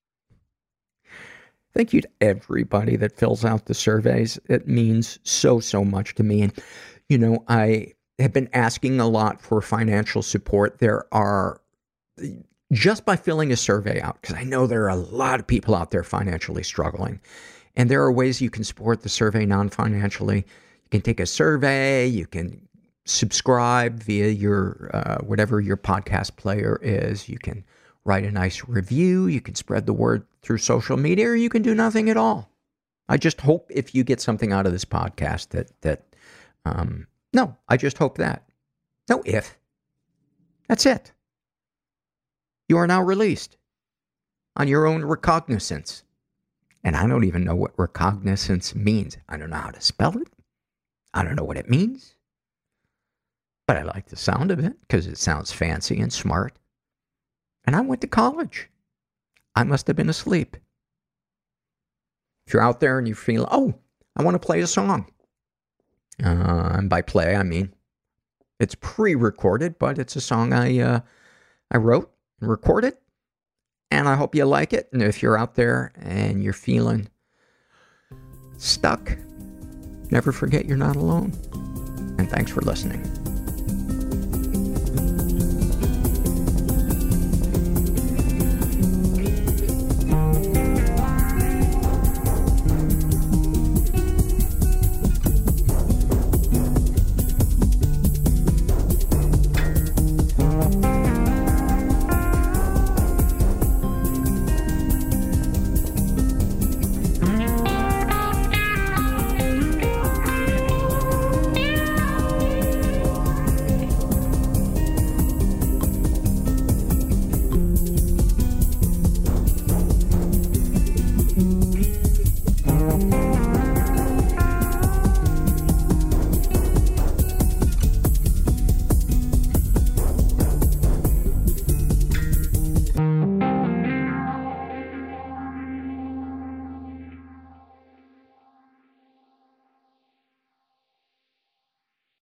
Thank you to everybody that fills out the surveys. It means so, so much to me. And, you know, I have been asking a lot for financial support. There are, just by filling a survey out, because I know there are a lot of people out there financially struggling. And there are ways you can support the survey non-financially. You can take a survey, you can subscribe via your, uh, whatever your podcast player is. You can write a nice review, you can spread the word through social media, or you can do nothing at all. I just hope if you get something out of this podcast that, that, um, no, I just hope that. No if. That's it. You are now released on your own recognizance. And I don't even know what recognizance means. I don't know how to spell it. I don't know what it means. But I like the sound of it because it sounds fancy and smart. And I went to college. I must have been asleep. If you're out there and you feel, oh, I want to play a song. Uh, and by play, I mean it's pre-recorded, but it's a song I uh, I wrote and recorded. And I hope you like it. And if you're out there and you're feeling stuck, never forget you're not alone. And thanks for listening.